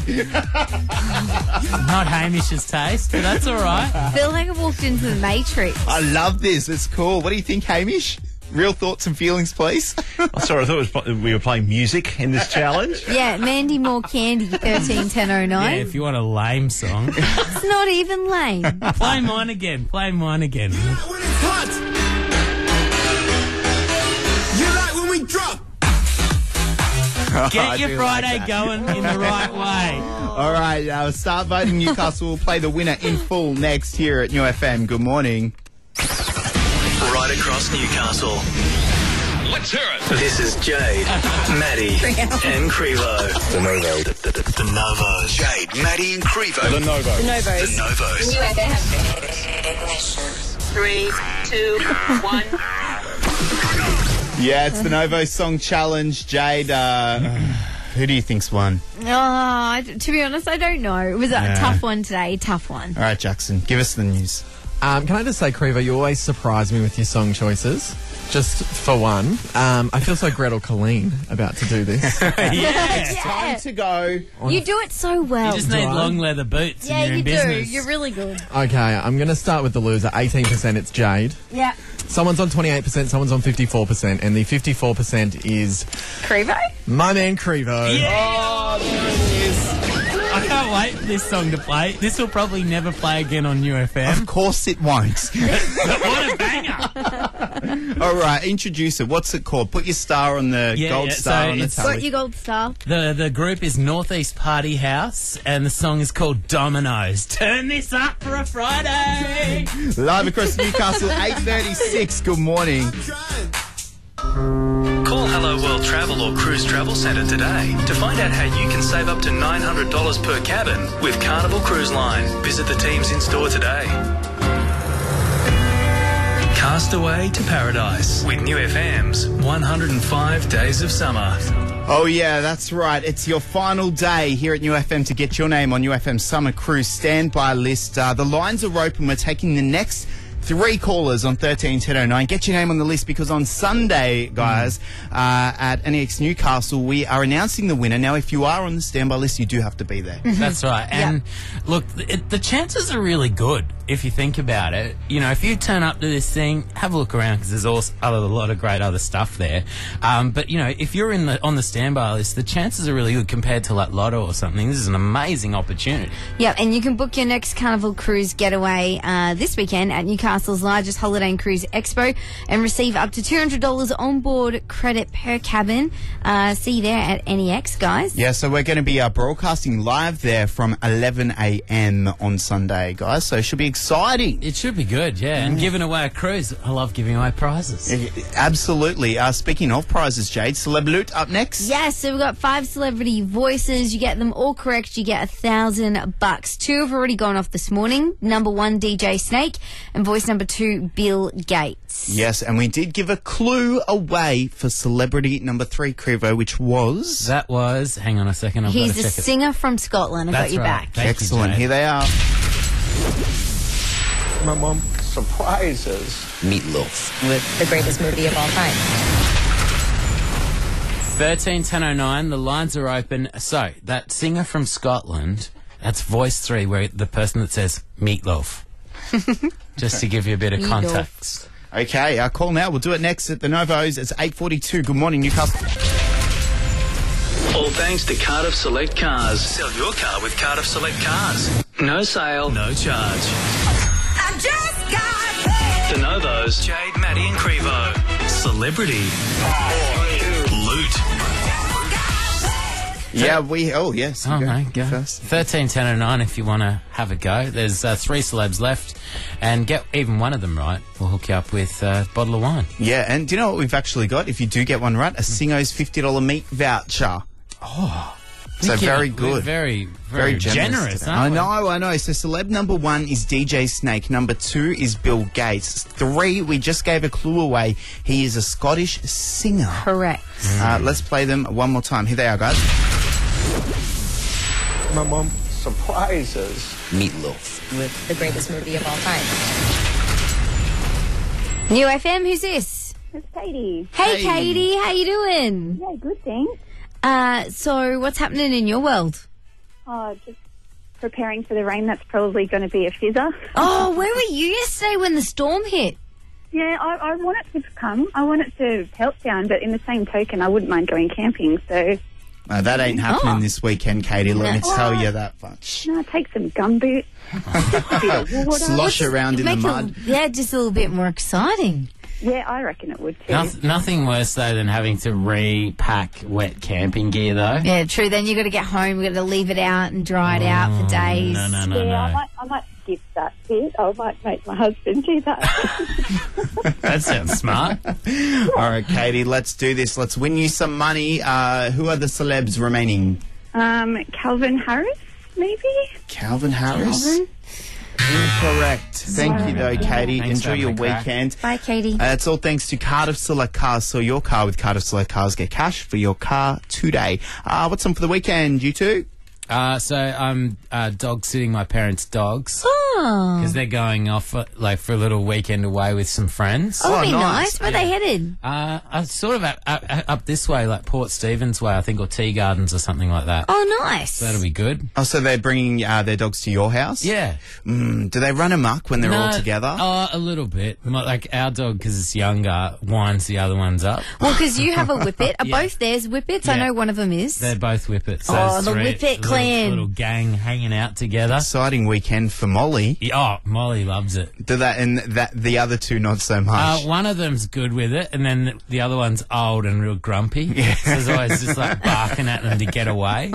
Speaker 6: Not Hamish's taste, but that's all right.
Speaker 3: I feel like I walked into the Matrix.
Speaker 5: I love this. It's cool. What do you think, Hamish? Real thoughts and feelings, please.
Speaker 15: Oh, sorry, I thought it was, we were playing music in this challenge.
Speaker 3: Yeah, Mandy Moore Candy, thirteen ten oh
Speaker 6: Yeah,
Speaker 3: nine.
Speaker 6: if you want a lame song,
Speaker 3: It's not even lame.
Speaker 6: play mine again. Play mine again.
Speaker 1: You like when it's hot. You like when we drop.
Speaker 5: I
Speaker 6: Get your
Speaker 5: do
Speaker 6: Friday
Speaker 5: like that.
Speaker 6: going in the right way.
Speaker 5: All right, uh, start voting. Newcastle will play the winner in full next here at New F M. Good morning.
Speaker 1: Right across Newcastle. Let's hear it. This is Jade, Maddie, and Crevo. The Novo. The, the, the, the Novo.
Speaker 2: Jade, Maddie, and Crevo.
Speaker 1: The Novo.
Speaker 2: The
Speaker 14: Novos.
Speaker 2: Novos.
Speaker 14: Three, two, one.
Speaker 5: Yeah, it's the Novo Song Challenge. Jade, uh, who do you think's won?
Speaker 3: Oh, I- to be honest, I don't know. It was a
Speaker 5: Yeah.
Speaker 3: tough one today. Tough one.
Speaker 5: All right, Jackson, give us the news.
Speaker 9: Um, can I just say, Crevo, you always surprise me with your song choices. Just for one, um, I feel so Gretel Colleen about to do this.
Speaker 5: It's time to go.
Speaker 3: You do it so well.
Speaker 6: You just need
Speaker 9: Do I?
Speaker 6: long leather boots
Speaker 3: yeah,
Speaker 6: and you're
Speaker 3: you
Speaker 6: in
Speaker 3: do.
Speaker 6: business.
Speaker 3: You're really good.
Speaker 9: Okay, I'm going to start with the loser. eighteen percent, it's Jade.
Speaker 3: Yeah.
Speaker 9: Someone's on twenty-eight percent, someone's on fifty-four percent, and the fifty-four percent is
Speaker 3: Crevo?
Speaker 9: my man Crevo.
Speaker 6: Yeah! I can't wait for this song to play. This will probably never play again on U F M.
Speaker 5: Of course it won't.
Speaker 6: But what a banger!
Speaker 5: All right, introduce it. What's it called? Put your star on the
Speaker 6: Yeah,
Speaker 5: gold
Speaker 6: yeah,
Speaker 5: star
Speaker 6: so
Speaker 5: on the
Speaker 6: it's-
Speaker 5: tally.
Speaker 3: Got your gold star.
Speaker 6: The the group is Northeast Party House, and the song is called Dominoes. Turn this up for a Friday.
Speaker 5: Live across Newcastle, eight thirty-six. Good morning.
Speaker 1: Call Hello World Travel or Cruise Travel Centre today to find out how you can save up to nine hundred dollars per cabin with Carnival Cruise Line. Visit the teams in store today. Castaway to Paradise with New F M's one hundred five Days of Summer.
Speaker 5: Oh, yeah, that's right. It's your final day here at New F M to get your name on New F M Summer Cruise standby list. Uh, the lines are open. We're taking the next three callers on thirteen ten oh nine. Get your name on the list because on Sunday, guys, uh, at N E X Newcastle, we are announcing the winner. Now, if you are on the standby list, you do have to be there.
Speaker 6: That's right. And look, the, the chances are really good if you think about it. You know, if you turn up to this thing, have a look around because there's also a lot of great other stuff there. Um, but, you know, if you're in the on the standby list, the chances are really good compared to like Lotto or something. This is an amazing opportunity.
Speaker 3: Yeah, and you can book your next Carnival Cruise getaway uh, this weekend at Newcastle's largest holiday and cruise expo and receive up to two hundred dollars onboard credit per cabin. Uh, see you there at N E X, guys.
Speaker 5: Yeah, so we're going to be uh, broadcasting live there from eleven a m on Sunday, guys. So it should be exciting.
Speaker 6: It should be good, yeah. And giving away a cruise. I love giving away prizes.
Speaker 5: Absolutely. Uh, speaking of prizes, Jade, Celeb Loot up next.
Speaker 3: Yes, so we've got five celebrity voices. You get them all correct, you get a thousand bucks. Two have already gone off this morning. Number one, D J Snake, and voice number two, Bill Gates.
Speaker 5: Yes, and we did give a clue away for celebrity number three, Crevo, which was...
Speaker 6: That was... Hang on a second, I've
Speaker 3: He's
Speaker 6: got to
Speaker 3: a
Speaker 6: check
Speaker 3: singer from Scotland. I've
Speaker 6: That's
Speaker 3: got you
Speaker 6: right.
Speaker 3: back.
Speaker 6: Thank
Speaker 5: Excellent.
Speaker 6: you,
Speaker 5: Here they are.
Speaker 12: My mom surprises.
Speaker 13: Meatloaf. With the greatest movie of all time.
Speaker 6: thirteen ten oh nine, the lines are open. So, that singer from Scotland, that's voice three, where the person that says meatloaf. Just to give you a bit of
Speaker 5: Meatloaf.
Speaker 6: context.
Speaker 5: Okay, our call now. We'll do it next at the Novos. It's eight forty-two. Good morning, Newcastle.
Speaker 1: All thanks to Cardiff Select Cars. Sell your car with Cardiff Select Cars. No sale, no charge.
Speaker 19: I just got
Speaker 1: The Novos, Jade, Maddie and Crevo. Celebrity. Loot.
Speaker 5: Yeah, we... Oh, yes.
Speaker 6: Oh,
Speaker 5: go
Speaker 6: no, go.
Speaker 5: first.
Speaker 6: thirteen ten oh nine if you want to have a go. There's uh, three celebs left, and get even one of them right, we'll hook you up with uh, a bottle of wine.
Speaker 5: Yeah, and do you know what we've actually got? If you do get one right, a Singo's fifty dollars meat voucher.
Speaker 6: Oh.
Speaker 5: So
Speaker 6: Wicked.
Speaker 5: very
Speaker 6: We're
Speaker 5: good.
Speaker 6: very, very generous,
Speaker 5: today.
Speaker 6: aren't
Speaker 5: I
Speaker 6: we?
Speaker 5: know, I know. So celeb number one is D J Snake. Number two is Bill Gates. Three, we just gave a clue away. He is a Scottish singer.
Speaker 3: Correct.
Speaker 5: Uh, let's play them one more time. Here they are, guys.
Speaker 12: My mom surprises.
Speaker 13: Meatloaf. With the greatest movie of all time.
Speaker 3: New F M, who's this?
Speaker 17: It's Katie.
Speaker 3: Hey,
Speaker 17: Hey.
Speaker 3: Katie, how you doing?
Speaker 17: Yeah, good, thanks.
Speaker 3: Uh, so what's happening in your world?
Speaker 17: Oh, just preparing for the rain. That's probably going to be a fizzer.
Speaker 3: Oh, where were you yesterday when the storm hit?
Speaker 17: Yeah, I, I want it to come. I want it to pelt down, but in the same token, I wouldn't mind going camping. So,
Speaker 5: Uh, that ain't happening
Speaker 17: Oh.
Speaker 5: this weekend, Katie. Let me
Speaker 17: No.
Speaker 5: tell you that much.
Speaker 17: no, take some gumboots. Just a bit of water.
Speaker 5: Slosh around in the
Speaker 3: Make
Speaker 5: mud.
Speaker 3: It, yeah, just a little bit more exciting.
Speaker 17: Yeah, I reckon it would too.
Speaker 6: Noth- nothing worse, though, than having to repack wet camping gear, though.
Speaker 3: Yeah, true. Then you got to get home. We got to leave it out and dry it out for days.
Speaker 6: No, no, no,
Speaker 17: yeah, I
Speaker 6: no.
Speaker 17: might, I might skip that bit. I might make my husband do that.
Speaker 6: That sounds smart.
Speaker 5: All right, Katie, let's do this. Let's win you some money. Uh, who are the celebs remaining?
Speaker 17: um, Calvin Harris, maybe?
Speaker 5: Calvin Harris?
Speaker 17: Calvin?
Speaker 5: Incorrect. Thank you, though, Katie.
Speaker 6: Thanks for
Speaker 5: Enjoy your
Speaker 6: having a crack.
Speaker 5: weekend.
Speaker 3: Bye, Katie.
Speaker 5: Uh, it's all thanks to Cardiff Select Cars. So your car with Cardiff Select Cars, get cash for your car today. Uh, what's on for the weekend, you two?
Speaker 6: Uh, so I'm uh, dog sitting my parents' dogs
Speaker 3: Oh.
Speaker 6: because they're going off uh, like for a little weekend away with some friends.
Speaker 3: Oh, that'd be nice. Where they headed?
Speaker 6: Uh, uh, sort of up, up, up this way, like Port Stephens way, I think, or Tea Gardens or something like that.
Speaker 3: Oh, nice.
Speaker 6: So that'll be good.
Speaker 5: Oh, so they're bringing uh, their dogs to your house?
Speaker 6: Yeah.
Speaker 5: Mm, do they run amok when they're
Speaker 6: No,
Speaker 5: all together?
Speaker 6: Oh, a little bit. Mo- Like our dog, because it's younger, winds the other ones up.
Speaker 3: Well, because you have a whippet. Are
Speaker 6: Yeah.
Speaker 3: both theirs whippets? I
Speaker 6: Yeah.
Speaker 3: know one of them is.
Speaker 6: They're both whippets. So
Speaker 3: Oh,
Speaker 6: there's
Speaker 3: the
Speaker 6: three-
Speaker 3: Whippet
Speaker 6: little-
Speaker 3: clan.
Speaker 6: Little gang hanging out together.
Speaker 5: Exciting weekend for Molly.
Speaker 6: Yeah, oh, Molly loves it.
Speaker 5: Do that and that the other two not so
Speaker 6: Uh,
Speaker 5: much.
Speaker 6: one of them's good with it, and then the other one's old and real grumpy.
Speaker 5: Yeah.
Speaker 6: So there's always just like barking at them to get away.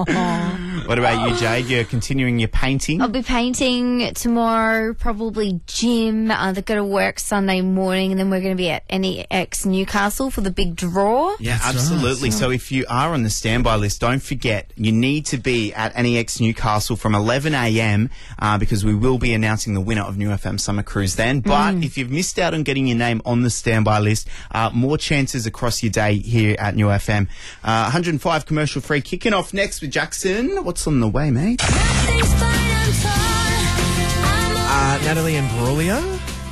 Speaker 5: What about you, Jade? You're continuing your painting?
Speaker 3: I'll be painting tomorrow, probably gym. Uh, they've got to work Sunday morning, and then we're going to be at N E X Newcastle for the big draw.
Speaker 5: Yeah, absolutely. So if you are on the standby list, don't forget you need to be at N E X Newcastle from eleven a m uh, because we will be announcing the winner of New F M Summer Cruise then. But if you've missed out on getting your name on the standby list, uh, more chances across your day here at New F M. Uh, one hundred five commercial free. Kicking off next with Jackson. What's on the way, mate?
Speaker 9: Uh, Natalie Imbruglia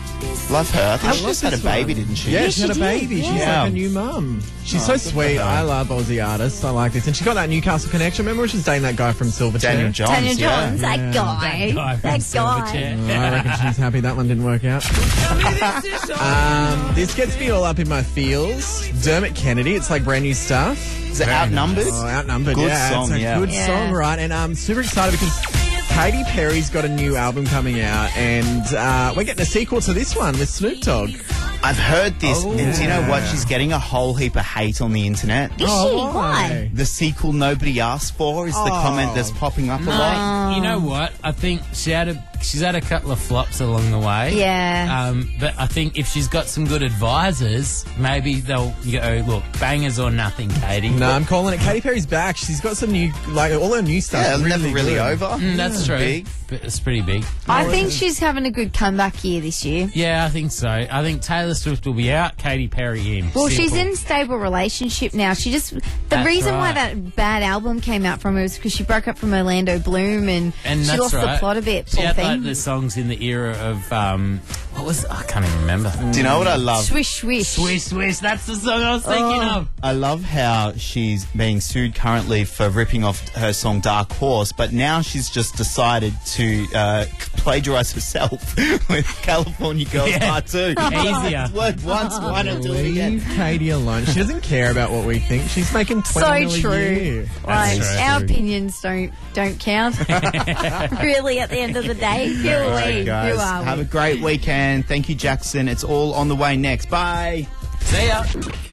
Speaker 5: Love her. I think
Speaker 9: I
Speaker 5: she
Speaker 9: love
Speaker 5: just had a
Speaker 9: this
Speaker 5: baby,
Speaker 9: one.
Speaker 5: didn't she?
Speaker 9: Yeah,
Speaker 3: Yeah,
Speaker 9: she had a
Speaker 3: she
Speaker 9: baby.
Speaker 3: did,
Speaker 9: She's
Speaker 5: yeah.
Speaker 9: like a new mum. She's
Speaker 5: Oh,
Speaker 9: so
Speaker 5: good for
Speaker 9: sweet.
Speaker 5: her.
Speaker 9: I love Aussie artists. I like this. And she got that Newcastle connection. Remember when she was dating that guy from Silverchair?
Speaker 5: Daniel Johns.
Speaker 3: Daniel
Speaker 5: yeah.
Speaker 3: Johns, that
Speaker 9: Yeah.
Speaker 3: guy.
Speaker 6: That guy from
Speaker 3: That guy.
Speaker 6: Silverchair.
Speaker 9: I reckon she's happy that one didn't work out. um, this gets me all up in my feels. Dermot Kennedy. It's like brand new stuff.
Speaker 5: Is it Outnumbered?
Speaker 9: Oh, outnumbered.
Speaker 5: Good
Speaker 9: yeah,
Speaker 5: song,
Speaker 9: it's a
Speaker 5: yeah.
Speaker 9: good
Speaker 3: Yeah.
Speaker 9: song, right? And I'm super excited because Katy Perry's got a new album coming out, and uh, we're getting a sequel to this one with Snoop Dogg.
Speaker 5: I've heard this,
Speaker 9: Oh.
Speaker 5: and do you know what? She's getting a whole heap of hate on the internet.
Speaker 3: Is she? Why?
Speaker 5: The sequel nobody asked for is the
Speaker 9: Oh.
Speaker 5: comment that's popping up a lot.
Speaker 6: You know what? I think she had a she's had a couple of flops along the way.
Speaker 3: Yeah.
Speaker 6: Um, but I think if she's got some good advisors, maybe they'll go, look, bangers or nothing, Katie.
Speaker 9: No, I'm calling it. Katy Perry's back. She's got some new, like all her new stuff.
Speaker 5: Yeah,
Speaker 9: really
Speaker 5: never really
Speaker 9: good.
Speaker 5: over.
Speaker 6: Mm, that's true.
Speaker 5: Big.
Speaker 6: But it's pretty big.
Speaker 3: I think she's having a good comeback year this year.
Speaker 6: Yeah, I think so. I think Taylor Swift will be out, Katy Perry in.
Speaker 3: Well, she's
Speaker 6: Simple.
Speaker 3: in a stable relationship now. She just the
Speaker 6: That's
Speaker 3: reason why
Speaker 6: right.
Speaker 3: that bad album came out from her was because she broke up from Orlando Bloom and,
Speaker 6: And
Speaker 3: she
Speaker 6: that's
Speaker 3: lost
Speaker 6: right.
Speaker 3: the plot a bit.
Speaker 6: She
Speaker 3: Poor
Speaker 6: had
Speaker 3: thing.
Speaker 6: like the songs in the era of um, what was I can't even remember.
Speaker 5: Do you know what I love?
Speaker 3: Swish swish.
Speaker 6: Swish swish. That's the song I was thinking
Speaker 3: Oh.
Speaker 6: of.
Speaker 5: I love how she's being sued currently for ripping off her song Dark Horse, but now she's just decided to uh, plagiarise herself with California Girls
Speaker 6: Yeah.
Speaker 5: Part two.
Speaker 6: Easier.
Speaker 5: It's worked once, why not do it again?
Speaker 9: Leave Katie alone. She doesn't care about what we think. She's making twenty
Speaker 3: So
Speaker 9: mil a
Speaker 3: true.
Speaker 9: year.
Speaker 3: Like
Speaker 6: That's
Speaker 3: our
Speaker 6: true.
Speaker 3: opinions don't don't count. Really, at the end of the day, who are
Speaker 5: All right,
Speaker 3: we?
Speaker 5: guys.
Speaker 3: Who are
Speaker 5: Have
Speaker 3: we?
Speaker 5: a great weekend. Thank you, Jackson. It's all on the way next. Bye.
Speaker 6: See ya.